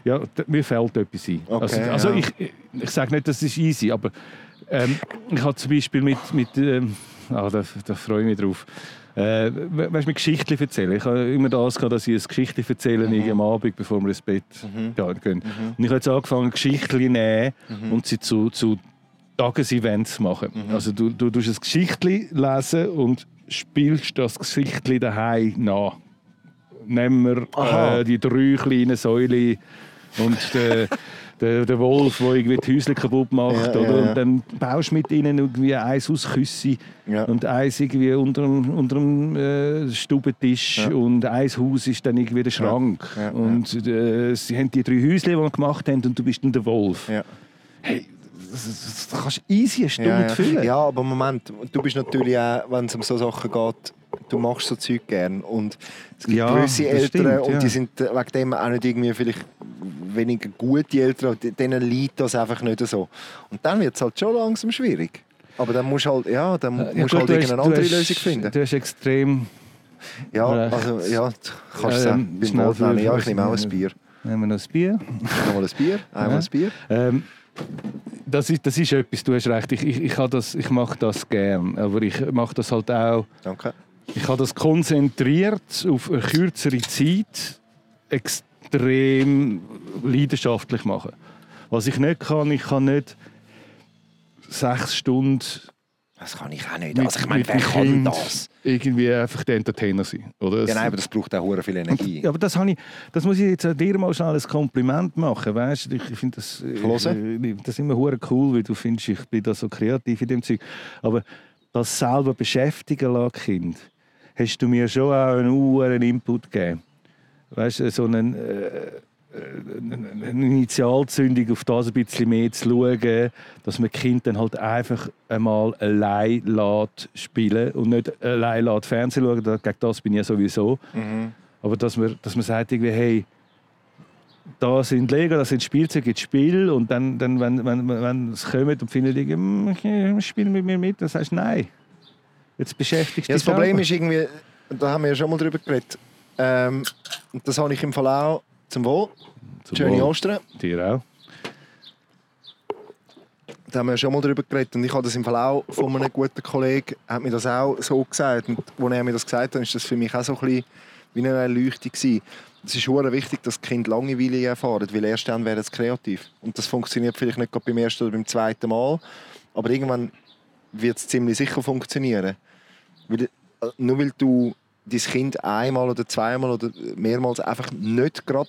Ja, d- mir fällt etwas ein. Okay, also also ja. ich, ich, ich sage nicht, das ist easy, aber ähm, ich habe zum Beispiel mit, mit ähm, ah, da, da freue ich mich drauf, äh, we- weißt, mit Geschichten erzählen. Ich habe immer das gehabt, dass ich eine Geschichte erzähle Mhm. am Abend, bevor wir ins Bett Mhm. ja, gehen. Mhm. Und ich habe jetzt angefangen, Geschichten zu nehmen Mhm. und sie zu, zu Tagesevents zu machen. Mhm. Also du, du tust ein Geschichtli lesen und spielst das Geschichtli daheim nach. Nehmen wir Aha. äh, die drei kleinen Säulen und der, der, der Wolf, der irgendwie die Häuser kaputt macht. Ja, oder? ja, ja. Und dann baust du mit ihnen irgendwie eins aus Küsse Ja. und eins irgendwie unter dem, unter dem äh, Stubentisch Ja. und ein Haus ist dann irgendwie der Schrank. Ja, ja. Und äh, sie haben die drei Häuschen, die wir gemacht haben, und du bist dann der Wolf. Ja. Hey, das, das, das kannst du easy eine Stunde Ja, ja. füllen. ja, aber Moment, du bist natürlich auch, wenn es um so Sachen geht, du machst so Zeug gern und es gibt Ja, gewisse das Eltern stimmt, und ja. die sind wegen dem auch nicht irgendwie vielleicht weniger gute Eltern, denen liegt das einfach nicht so. Und dann wird es halt schon langsam schwierig. Aber dann musst du halt, ja, dann Ja, musst gut, du halt du hast- irgendeine du andere hast- Lösung finden. Du hast extrem... Ja, recht. also, ja, du kannst Ähm, sagen, beim schnell Wort nennen, für- ja, ich nehme auch ein Bier. Nehmen wir noch ein Bier. Nochmal ein Bier, einmal Ja. ein Bier. Ähm, das, ist, das ist etwas, du hast recht, ich, ich, ich, habe das- ich mache das gern, aber ich mache das halt auch, Danke. ich habe das konzentriert auf eine kürzere Zeit extrem leidenschaftlich machen. Was ich nicht kann, ich kann nicht sechs Stunden Das kann ich auch nicht. mit, Also ich meine, mit wer dem kann Kind das? irgendwie einfach der Entertainer sein. Oder? Ja, Es- nein, aber das braucht auch hure viel Energie. Ja, aber das, habe ich, das muss ich jetzt auch dir mal schnell als Kompliment machen. Weißt? Ich, ich finde das, äh, Hören? das immer hure cool, weil du findest, ich bin da so kreativ in dem Zeug. Aber das selber beschäftigen lassen, Kind, hast du mir schon auch einen hohen Input gegeben. Weißt du, so einen, äh, eine Initialzündung auf das ein bisschen mehr zu schauen, dass man Kind dann halt einfach einmal allein lässt spielen und nicht allein lässt Fernsehen schauen. Da- Gegen das bin ich ja sowieso. Mhm. Aber dass man, dass man sagt, irgendwie, hey, da sind Lego, da sind Spielzeuge, jetzt Spiel. Und dann, dann wenn, wenn, wenn es kommt und findet, irgendwie, okay, spiel mit mir mit, dann sagst du nein. Jetzt beschäftigst du Ja, dich das Problem selber. ist irgendwie, da haben wir ja schon mal drüber geredet, ähm, und das habe ich im Fall auch zum Wohl. Zum Schöne Wohl. Ostern. Dir auch. Da haben wir ja schon mal drüber geredet und ich habe das im Fall auch von einem guten Kollegen, hat mir das auch so gesagt und als er mir das gesagt hat, ist das für mich auch so ein bisschen wie eine Erleuchtung gewesen. Es ist sehr wichtig, dass die Kinder Langeweile erfahren, weil erst dann werden sie kreativ. Und das funktioniert vielleicht nicht gerade beim ersten oder beim zweiten Mal, aber irgendwann wird es ziemlich sicher funktionieren. Weil, äh, nur weil du dein Kind einmal oder zweimal oder mehrmals einfach nicht gerade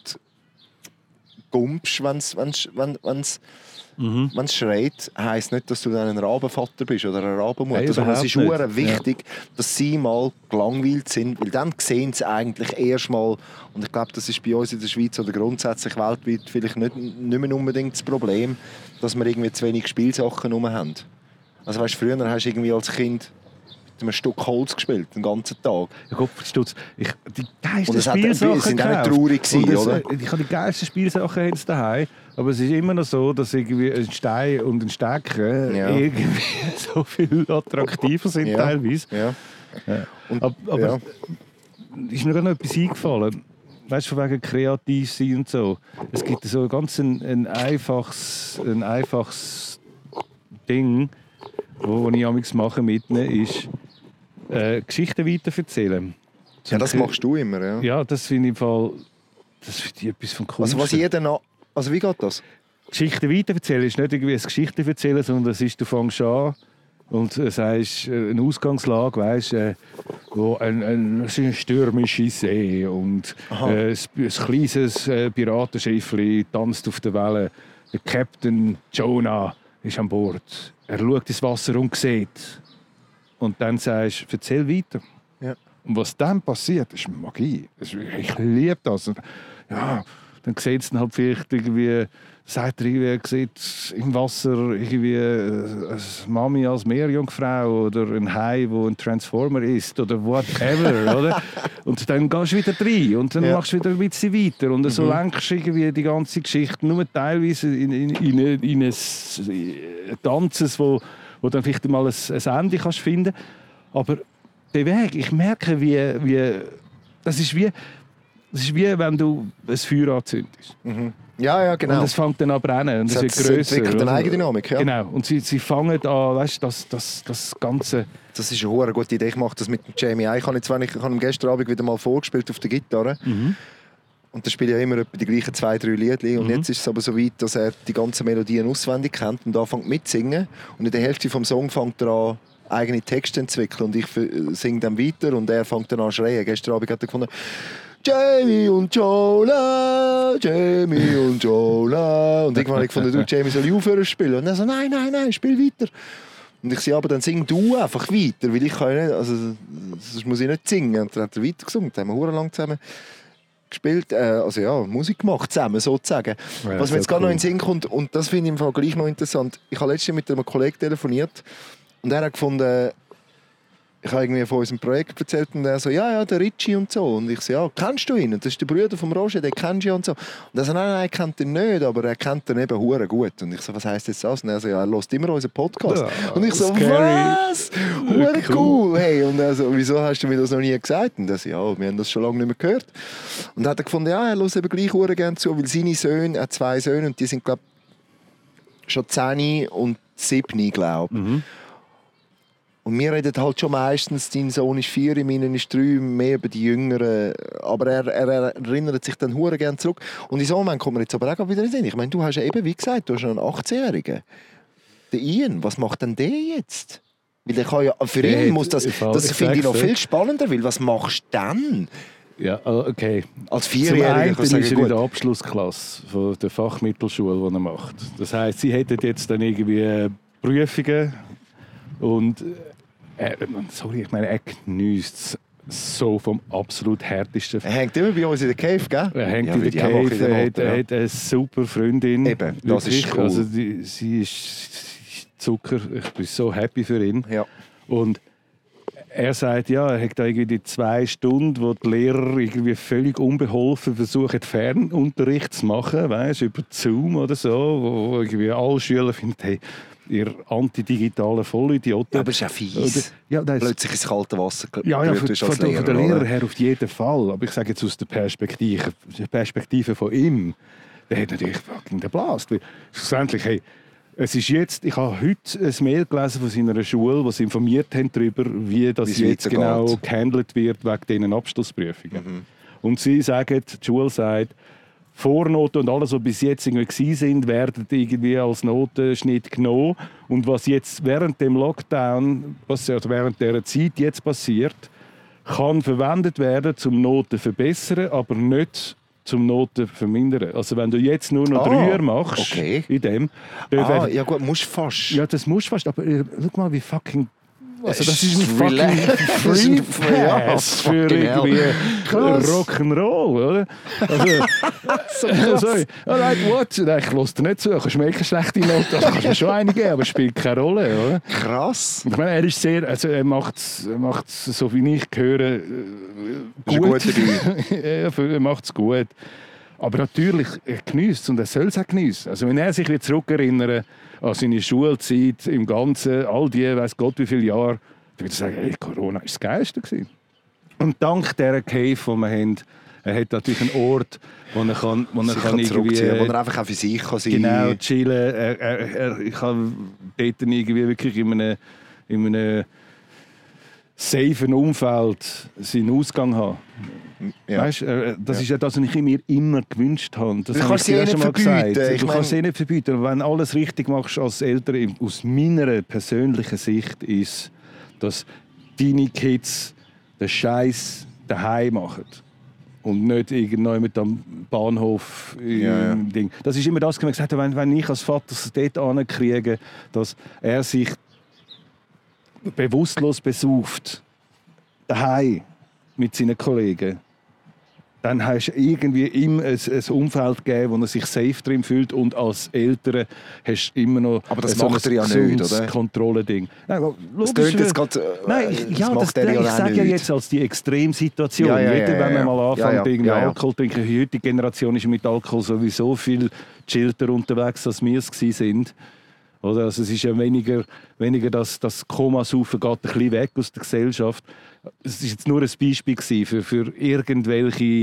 gumpst, wenn's, wenn's, wenn es Mhm. wenn es schreit, heisst nicht, dass du dann ein Rabenvater bist oder eine Rabenmutter. Nein, sondern es ist überhaupt sehr nicht. wichtig, dass sie mal gelangweilt sind, weil dann sehen sie eigentlich erst mal, und ich glaube, das ist bei uns in der Schweiz oder grundsätzlich weltweit vielleicht nicht, nicht mehr unbedingt das Problem, dass wir irgendwie zu wenig Spielsachen rum haben. Also weißt, früher hast du irgendwie als Kind mit einem Stück Holz gespielt, den ganzen Tag. Ja, Gott, Stutz. Ich, die geilsten Und es hat- Spielsachen es sind auch nicht gekauft. traurig gewesen, Und es, oder? äh, Ich habe die geilsten Spielsachen jetzt daheim, aber es ist immer noch so, dass irgendwie ein Stein und ein Stecken Ja. irgendwie so viel attraktiver sind Ja. teilweise. Ja. Ja. Und, Aber, aber ja. ist mir gerade noch etwas eingefallen. Weißt du, von wegen kreativ sein und so. Es gibt so ganz ein, ein, einfaches, ein einfaches Ding, wo, wo ich amigs mache mit ihnen, ist äh, Geschichten weiterverzählen. ja, das machst du immer, ja. Ja, das finde ich im Fall, das finde ich etwas vom Kunst. Also was jeder noch, also wie geht das? Geschichten weiterverzählen ist nicht irgendwie ein Geschichten erzählen, sondern das ist, du fängst an und äh, sagst äh, eine Ausgangslage, weißt, äh, wo ein, ein, es ist eine stürmische See und Aha. äh, ein, ein kleines äh, Piratenschiffli tanzt auf der Welle. Der Captain Jonah ist an Bord. Er schaut ins Wasser und sieht. Und dann sagst du, erzähl weiter. Ja. Und was dann passiert, ist Magie. Das ist- Ich liebe das. Und, ja, dann sieht es dann halt vielleicht irgendwie, sagt er irgendwie, er sieht im Wasser irgendwie äh, eine Mami als Meerjungfrau oder ein Hai, wo ein Transformer ist oder whatever, oder? Und dann gehst du wieder rein und dann Ja. machst du wieder ein bisschen weiter und so lenkst du irgendwie die ganze Geschichte nur teilweise in, in, in, in, in ein Tanzes, wo, wo dann vielleicht mal ein, ein Ende kannst finden. Aber der Weg, ich merke, wie, wie das ist wie das ist wie wenn du ein Feuer anzündest. Mhm. Ja, ja, genau. Und es fängt dann an zu brennen und es wird Es grösser. entwickelt eine oder? Eigendynamik, ja. Genau. Und sie, sie fangen an, weißt du, das, das, das Ganze... Das ist eine hure gute Idee. Ich mache das mit dem Jamie auch. Ich habe, jetzt, wenn ich, ich habe ihm gestern Abend wieder mal vorgespielt auf der Gitarre. Mhm. Und da spiele ich ja immer etwa die gleichen zwei, drei Lieder. Und Mhm. jetzt ist es aber so weit, dass er die ganzen Melodien auswendig kennt und anfängt mitzusingen. Und in der Hälfte vom Song fängt er an, eigene Texte zu entwickeln. Und ich singe dann weiter und er fängt dann an zu schreien. Gestern Abend hat er gefunden, Jamie und Jola, Jamie und Jola. Und irgendwann habe ich gefunden, du, Jamie soll ich aufhören zu spielen. Und er so, nein, nein, nein, spiel weiter. Und ich sage, aber dann sing du einfach weiter, weil ich kann ja nicht, also sonst muss ich nicht singen. Und dann hat er weiter gesungen, dann haben wir lang zusammen gespielt, äh, also ja, Musik gemacht zusammen, sozusagen. Ja, was mir jetzt cool. gerade noch in den Sinn kommt, und das finde ich im Fall gleich noch interessant, ich habe letztens mit einem Kollegen telefoniert und er hat gefunden, ich habe irgendwie von unserem Projekt erzählt und er so, ja, ja, der Ritchie und so. Und ich so, ja, kennst du ihn? Und das ist der Bruder von Roger, den kennst du ja und so. Und er so, nein, nein, er kennt ihn nicht, aber er kennt ihn eben hure gut. Und ich so, was heisst jetzt das? Und er so, ja, er hört immer unseren Podcast. Ja, und ich so, scary. was? Hure Cool. cool. Hey, und er so, wieso hast du mir das noch nie gesagt? Und er so, ja, wir haben das schon lange nicht mehr gehört. Und dann hat er gefunden, ja, er hört eben gleich hure gerne zu, weil seine Söhne, er hat zwei Söhne und die sind, glaube ich, schon zehn und sieben, glaube ich. Mhm. Und wir reden halt schon meistens, dein Sohn ist vier, meiner ist drei, mehr über die Jüngeren. Aber er, er erinnert sich dann hure gerne zurück. Und in so einem Moment kommen wir jetzt aber auch wieder in den Sinn. Ich meine, du hast ja eben, wie gesagt, du hast einen achtzehnjährigen. Der Ian, was macht denn der jetzt? Weil der kann ja, für Der ihn hat- muss das, ich- das ich finde ich noch sag's dir. viel spannender, weil was machst du dann? Ja, okay. Als Zum Vierjähriger einen kannst ist du er sagen, in gut. der Abschlussklasse von der Fachmittelschule, die er macht. Das heisst, sie hätten jetzt dann irgendwie Prüfungen und äh, sorry, ich meine, er geniesst es so vom absolut härtesten. Er hängt immer bei uns in der Cave, gell? Er hängt Ja, in würde der ich auch machen in Cave, dem er hat, Alter, er ja. hat eine super Freundin. Eben, das ist Wirklich. cool. Also die, sie, ist, sie ist Zucker, ich bin so happy für ihn. Ja. Und er sagt, ja, er hat da irgendwie die zwei Stunden, wo die Lehrer irgendwie völlig unbeholfen versuchen, Fernunterricht zu machen, weißt, über Zoom oder so, wo wo irgendwie alle Schüler finden, hey, ihr antidigitalen Vollidioten. Ja, aber es ist ja fies. Ja, das ist, Plötzlich ins kalte Wasser ja, ja, gerührt von, wirst von, als der- von der oder? Lehrer her auf jeden Fall. Aber ich sage jetzt aus der Perspektive, der Perspektive von ihm, der hat natürlich fucking den Blast. Weil schlussendlich, hey, es ist jetzt, ich habe heute ein Mail gelesen von seiner Schule, wo sie informiert haben darüber, wie das Wie es jetzt weitergeht. genau gehandelt wird wegen diesen Abschlussprüfungen. Mhm. Und sie sagen, die Schule sagt, Vornoten und alles, was bis jetzt irgendwie gewesen sind, werden irgendwie als Notenschnitt genommen. Und was jetzt während dem Lockdown, passiert, während dieser Zeit jetzt passiert, kann verwendet werden, um Noten zu verbessern, aber nicht zum Noten vermindern. Also wenn du jetzt nur noch Ah, Dreier machst okay. in dem, dann Ah, werden- ja gut, musst fast. ja, das musst du fast, aber äh, schau mal, wie fucking... Also das Es ist ein ist fucking relax. Free Ja, Pass für fucking hell. irgendwie Krass. Rock'n'Roll, oder? Also, So krass. sorry, oh, like what? Nein, ich höre dir nicht zu, kannst mir keine schlechte Note, also kannst mir schon eine geben, aber es spielt keine Rolle, oder? Krass. Ich meine, er ist sehr, also er macht es, er macht's, so wie ich höre, äh, Ist gut. gut dabei. Ja, er macht es gut. Aber natürlich, er geniesst es und er soll es auch geniessen. Also wenn er sich wieder zurückerinnert an seine Schulzeit im Ganzen, all die, weiss Gott wie viele Jahre, dann würde ich sagen, hey, Corona war das Geilste gewesen. Und dank dieser Cave, die wir haben, er hat natürlich einen Ort, wo er kann, wo er Sich kann kann irgendwie... zurückziehen, wo er einfach auch für sich kann sein Genau, chillen. Er, er, er, ich habe dort irgendwie wirklich in einem, in einem safen Umfeld seinen Ausgang haben. Ja. Weißt, äh, das Ja. ist ja das, was ich mir immer gewünscht habe. Das Du habe kannst ich dir sie auch eh schon nicht mal verbieten. gesagt. Ich Du mein- kannst sie nicht verbieten. Wenn du alles richtig machst als Eltern, aus meiner persönlichen Sicht ist, dass deine Kids den Scheiß daheim machen. Und nicht irgendwo mit am Bahnhof im Ja, ja. Ding. Das ist immer das, was ich gesagt habe, wenn, wenn ich als Vater es dort ankriege, dass er sich bewusstlos besauft, daheim mit seinen Kollegen, dann hast du irgendwie ihm ein, ein Umfeld gegeben, wo er sich safe drin fühlt und als Eltern hast du immer noch Aber das so macht ein er ja nicht, gesundes oder? Kontrolleding. Nein, aber Das logisch, tönt jetzt gerade, äh, Nein, das ja, das, macht er ja ich auch sage ja nicht. jetzt als die Extremsituation. Ja, ja, ja, Jeder, wenn ja, man ja. mal anfängt, Ja, ja, irgendwie ja, ja. Alkohol zu trinken, die heutige Generation ist mit Alkohol sowieso viel chillter unterwegs, als wir es gewesen sind. Oder? Also es ist ja weniger, weniger das, das Komasaufen geht ein bisschen weg aus der Gesellschaft. Es war jetzt nur ein Beispiel gewesen für, für irgendwelche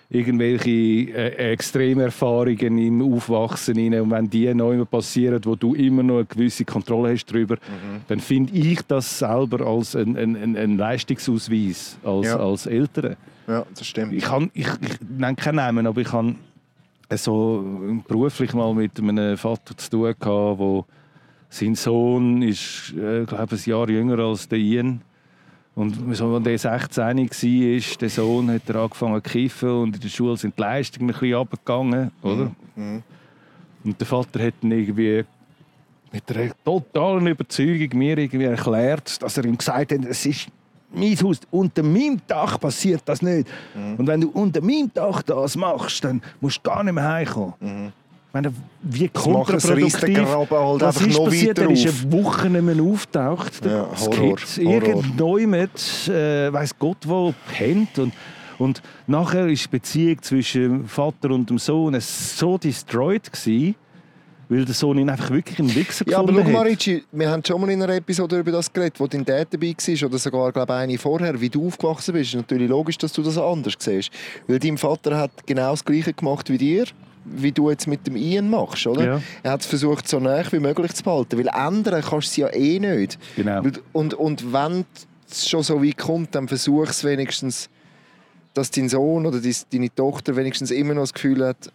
irgendwelche äh, Extremerfahrungen im Aufwachsen rein. Und wenn die neu passieren, wo du immer noch eine gewisse Kontrolle hast darüber, mhm. dann finde ich das selber als ein, ein, ein Leistungsausweis als, ja. als Eltern. Ja, das stimmt. Ich, kann, ich, ich nenne keinen Namen, aber ich habe so beruflich mal mit einem Vater zu tun gehabt, wo sein Sohn ist, äh, glaube ein Jahr jünger als der Ian. Und so, als er sechzehn war, der Sohn hat er angefangen zu kiffen und in der Schule sind die Leistungen ein bisschen runtergegangen, oder? Mhm. Und der Vater hat ihn irgendwie mit einer totalen Überzeugung mir irgendwie erklärt, dass er ihm gesagt hat, es ist mein Haus, unter meinem Dach passiert das nicht. Mhm. Und wenn du unter meinem Dach das machst, dann musst du gar nicht mehr heimkommen. Mhm. Ich meine, wie kontraproduktiv. Halt was ist noch passiert? Er ist eine Woche nicht mehr auftaucht. Ja, es Horror, gibt irgendjemand, äh, weiss Gott wo, pennt. Und, und nachher war die Beziehung zwischen dem Vater und dem Sohn so destroyed gewesen, weil der Sohn ihn einfach wirklich einen Wichser ja, gefunden hat. Ja, aber schau mal, Richie, wir haben schon mal in einer Episode über das geredet, wo dein Dad dabei war, oder sogar, glaube ich, eine vorher, wie du aufgewachsen bist. Ist natürlich logisch, dass du das anders siehst. Weil dein Vater hat genau das Gleiche gemacht wie dir, wie du jetzt mit dem Ian machst, oder? Ja. Er hat es versucht, so nah wie möglich zu behalten, weil ändern kannst du es ja eh nicht. Genau. Und, und wenn es schon so weit kommt, dann versuch es wenigstens, dass dein Sohn oder deine Tochter wenigstens immer noch das Gefühl hat,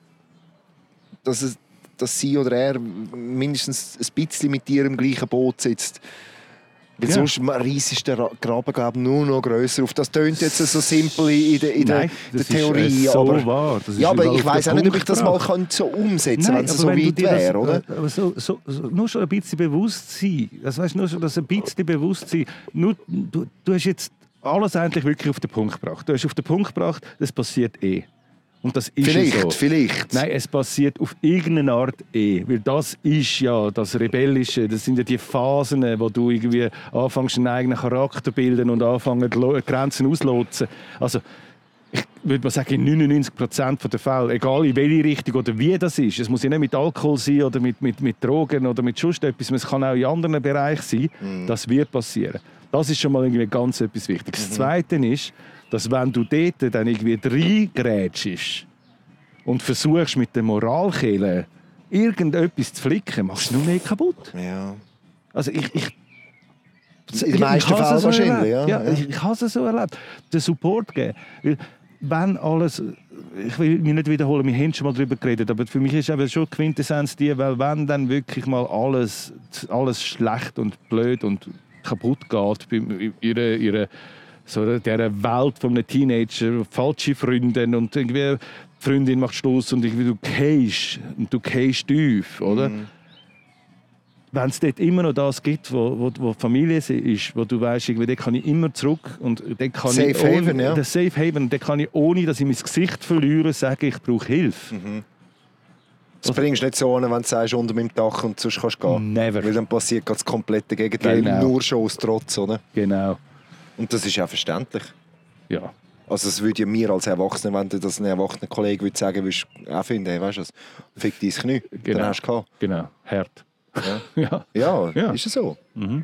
dass, es, dass sie oder er mindestens ein bisschen mit dir im gleichen Boot sitzt. Weil ja. sonst reissest der Graben, glaube ich, nur noch grösser auf. Das tönt jetzt so simpel in der, in Nein, der, der Theorie. Ist, äh, so aber, wahr. Das ja, aber ich weiss auch nicht, ob ich das mal so umsetzen kann, wenn es so weit wäre, oder? Aber so, so, so, nur schon ein bisschen Bewusstsein. Das weißt, nur schon das ein bisschen Bewusstsein. Nur, du, du hast jetzt alles eigentlich wirklich auf den Punkt gebracht. Du hast auf den Punkt gebracht, das passiert eh. Und das ist vielleicht, so. vielleicht. Nein, es passiert auf irgendeine Art eh. Weil das ist ja das Rebellische. Das sind ja die Phasen, wo du irgendwie anfängst, einen eigenen Charakter bilden und anfängst, Grenzen auszulotsen. Also, ich würde mal sagen, in neunundneunzig Prozent der Fälle, egal in welche Richtung oder wie das ist, es muss ja nicht mit Alkohol sein oder mit, mit, mit Drogen oder mit sonst etwas, es kann auch in anderen Bereichen sein, mm. das wird passieren. Das ist schon mal irgendwie ganz etwas Wichtiges. Mm-hmm. Das Zweite ist, dass wenn du dort dann irgendwie reingrätschst und versuchst mit der Moralkehle irgendetwas zu flicken, machst du nur mehr kaputt. Ja. Also ich... ich in den meisten Fällen so wahrscheinlich, ja. ja, ja. Ich, ich habe es so erlebt. Den Support geben. Weil wenn alles... Ich will mich nicht wiederholen, wir haben schon mal darüber geredet, aber für mich ist eben schon Quintessenz die, weil wenn dann wirklich mal alles, alles schlecht und blöd und kaputt geht bei ihrer, ihrer so dieser Welt von einem Teenager, falsche Freunde und irgendwie die Freundin macht Schluss und irgendwie du gehst und du gehst tief, oder? Mm. Wenn es dort immer noch das gibt, wo, wo, wo Familie ist, wo du weißt, irgendwie, dort kann ich immer zurück und dort kann Safe ich ohne, Haven, ja. der Safe Haven, dort kann ich ohne, dass ich mein Gesicht verliere, sagen, ich brauche Hilfe. Mhm. Das bringst du nicht so an, wenn du sagst, unter meinem Dach und sonst kannst du gehen. Never. Weil dann passiert das komplette Gegenteil, Genau. nur schon aus Trotz, oder? Genau. Und das ist ja verständlich. Ja. Also es würde ja mir als Erwachsener, wenn du das einem erwachsenen Kollegen würde sagen, würdest du auch finden, hey, weißt du was, fick dein Knie, genau. dann hast du gehabt. Genau, hart. Ja, ja. ja, ja. ist es so. Mhm.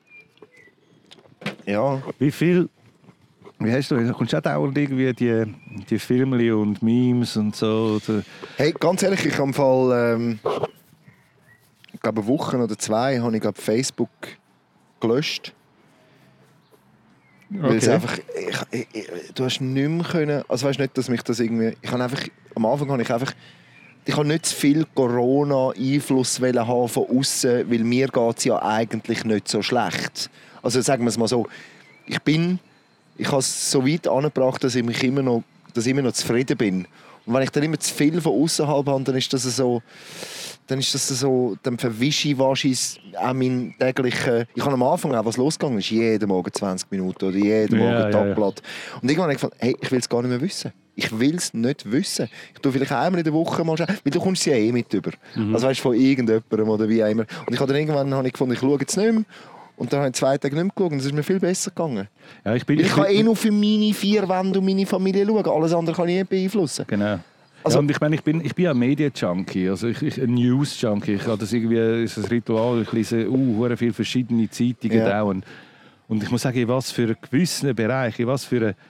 Ja. Wie viel... Wie hast du, kommst du auch dauernd irgendwie die, die Filme und Memes und so? Oder? Hey, ganz ehrlich, ich habe im Fall, ähm, ich glaube eine Woche oder zwei, habe ich glaube Facebook gelöscht. Okay. Weil es einfach, ich, ich, ich, du hast nicht mehr können, also weißt nicht, dass mich das irgendwie, ich habe einfach, am Anfang habe ich einfach, ich habe nicht zu viel Corona-Einfluss haben von außen, weil mir geht es ja eigentlich nicht so schlecht. Also sagen wir es mal so, ich bin, ich habe es so weit angebracht, dass ich mich immer noch, dass ich immer noch zufrieden bin. Und wenn ich dann immer zu viel von außerhalb habe, dann ist das so, dann ist das so, dann verwische ich wahrscheinlich auch meinen täglichen... Ich habe am Anfang auch, was losgegangen ist, jeden Morgen zwanzig Minuten oder jeden Morgen ja, Tagblatt. Ja, ja. Und irgendwann habe ich gedacht, hey, ich will es gar nicht mehr wissen. Ich will es nicht wissen. Ich tue vielleicht einmal in der Woche mal schauen, weil du kommst ja eh mit über. Mhm. Also weißt du, von irgendjemandem oder wie auch immer. Und ich habe dann irgendwann habe ich gefunden, ich schaue jetzt nicht mehr. Und dann habe ich zwei Tage nicht mehr geschaut und es ist mir viel besser gegangen. Ja, ich bin, ich, ich kann bin, eh nur für meine vier Wände und meine Familie schauen. Alles andere kann ich nicht beeinflussen. Genau. Also, ja, und ich meine, ich bin, ich bin ein Medien-Junkie, also ich, ich, ein News-Junkie. Ich habe das irgendwie, ist ein Ritual, ich lese uh, viele verschiedene Zeitungen. Ja. Und, und ich muss sagen, in was für einen gewissen Bereich, in was für eine,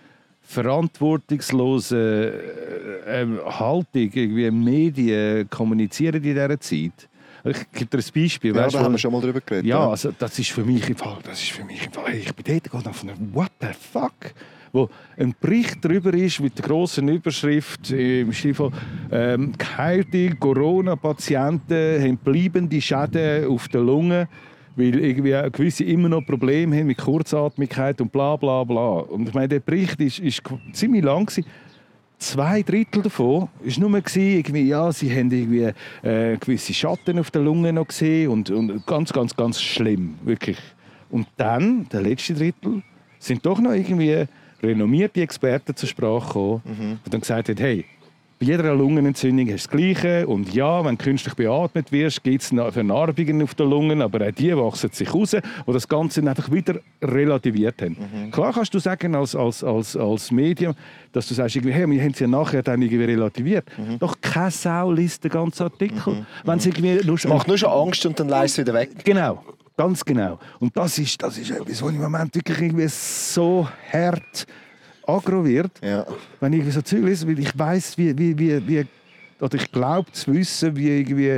verantwortungslosen äh, Haltung irgendwie Medien kommunizieren in dieser Zeit. Ich gebe dir ein Beispiel. Ja, weißt, da wo, haben wir schon mal drüber geredet. Ja, Ja. also das ist für mich im Fall, das ist für mich im Fall, hey, ich bin dort gegangen von einem What the fuck? Wo ein Bericht darüber ist mit der grossen Überschrift im Stil von ähm, geheilte Corona-Patienten haben bleibende Schäden auf der Lunge, weil irgendwie gewisse immer noch Probleme haben mit Kurzatmigkeit und bla bla bla. Und ich meine, der Bericht ist, ist ziemlich lang gewesen. Zwei Drittel davon war nur irgendwie, ja, sie haben irgendwie äh, gewisse Schatten auf der Lunge noch gesehen und, und ganz, ganz, ganz schlimm, wirklich. Und dann, der letzte Drittel, sind doch noch irgendwie renommierte Experten zur Sprache gekommen, mhm. die dann gesagt haben, hey, bei jeder Lungenentzündung hast du das Gleiche und ja, wenn du künstlich beatmet wirst, gibt es Vernarbungen auf den Lungen, aber auch die wachsen sich raus, die das Ganze einfach wieder relativiert haben. Mhm. Klar kannst du sagen als, als, als, als Medium, dass du sagst, hey, wir haben es ja nachher dann irgendwie relativiert. Mhm. Doch keine Sau liest den ganzen Artikel. Mhm. Wenn es irgendwie nur es macht nur schon Angst und dann leist es wieder weg. Genau. Ganz genau. Und das ist, das ist etwas, was im Moment wirklich irgendwie so hart aggro wird, ja. wenn ich so Zeug lese, weil ich weiss, wie, wie, wie, wie, oder ich glaube zu wissen, wie irgendwie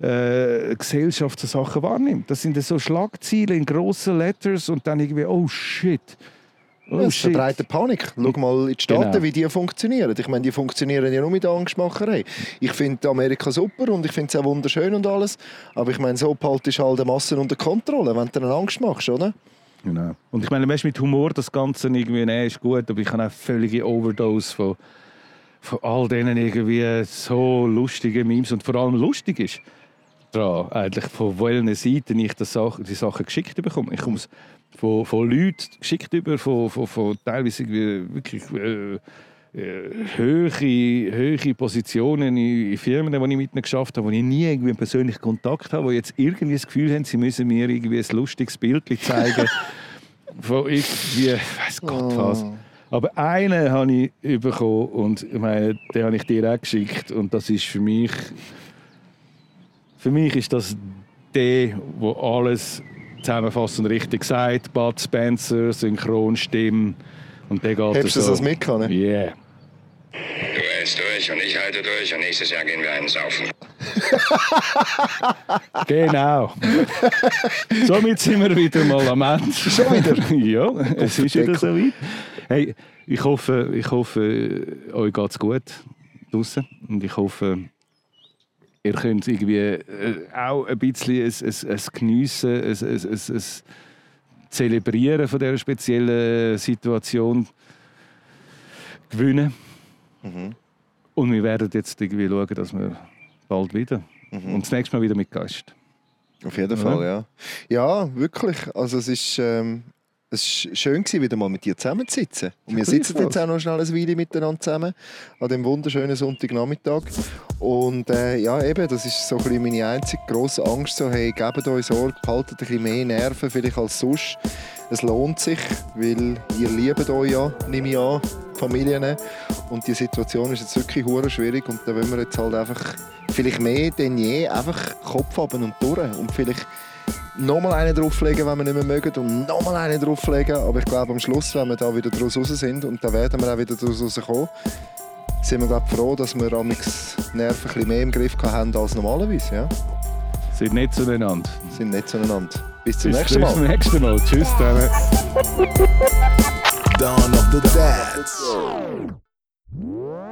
äh, Gesellschaft so Sachen wahrnimmt. Das sind so Schlagzeilen in grossen Letters und dann irgendwie, oh shit. Oh, ja, das ist eine breite Panik. Schau mal in die Staaten, genau. wie die funktionieren. Ich meine, die funktionieren ja nur mit Angstmacherei. Ich finde Amerika super und ich finde es auch wunderschön und alles. Aber ich meine, so behaltest du halt die Massen unter Kontrolle, wenn du dann Angst machst, oder? Genau. Und ich meine, mit Humor das Ganze irgendwie nehmen, ist gut, aber ich habe auch völlige Overdose von, von all denen irgendwie so lustigen Memes. Und vor allem lustig ist daran, eigentlich, von welchen Seiten ich die Sachen, die Sachen geschickt bekomme. Ich komme es von, von Leuten geschickt über, von, von, von teilweise wirklich äh, äh, hohe, hohe Positionen in, in Firmen, die ich mit ihnen geschafft habe, wo ich nie irgendwie einen persönlichen Kontakt habe, die jetzt irgendwie das Gefühl haben, sie müssen mir irgendwie ein lustiges Bild zeigen. Von irgendwie, ich weiss Gott was. Oh. Aber einen habe ich bekommen und ich meine, den habe ich dir auch geschickt und das ist für mich, für mich ist das der, der alles zusammenfasst und richtig sagt. Bud Spencer, Synchronstimme und der geht Hättest du so. das mitgenommen? Yeah. Du hältst durch und ich halte durch und nächstes Jahr gehen wir einen saufen. Genau. Somit sind wir wieder mal am Ende. Schon wieder? Ja, es ist wieder so weit. Hey, ich hoffe, ich hoffe euch geht es gut draussen und ich hoffe, ihr könnt irgendwie äh, auch ein bisschen es, es, es geniessen, es, es, es, es zelebrieren von dieser speziellen Situation gewinnen. Mhm. Und wir werden jetzt irgendwie schauen, dass wir bald wieder mhm. und das nächste Mal wieder mit Gast. Auf jeden Fall, ja. Ja, wirklich. Also es ist, ähm, es ist schön gewesen, wieder mal mit dir zusammenzusitzen. Und wir sitzen jetzt auch noch schnell ein Weile miteinander zusammen an diesem wunderschönen Sonntagnachmittag. Und äh, ja, eben, das ist so ein bisschen meine einzige grosse Angst. So, hey, gebt euch Sorge, behaltet ein bisschen mehr Nerven vielleicht als sonst. Es lohnt sich, weil ihr liebt euch ja, nehme ich an, Familien. Und die Situation ist jetzt wirklich hure schwierig. Und da wollen wir jetzt halt einfach, vielleicht mehr denn je, einfach Kopf haben und durch. Und vielleicht nochmal einen drauflegen, wenn wir nicht mehr mögen, und nochmal einen drauflegen. Aber ich glaube, am Schluss, wenn wir da wieder draus raus sind, und da werden wir auch wieder draus rauskommen, sind wir glaub, froh, dass wir am Nerven ein bisschen mehr im Griff haben als normalerweise. Ja? Sind nicht zueinander. Sind nicht zueinander. Bis zum bis, nächsten Mal. Bis zum nächsten Mal. Tschüss zusammen. Dawn of the Dads.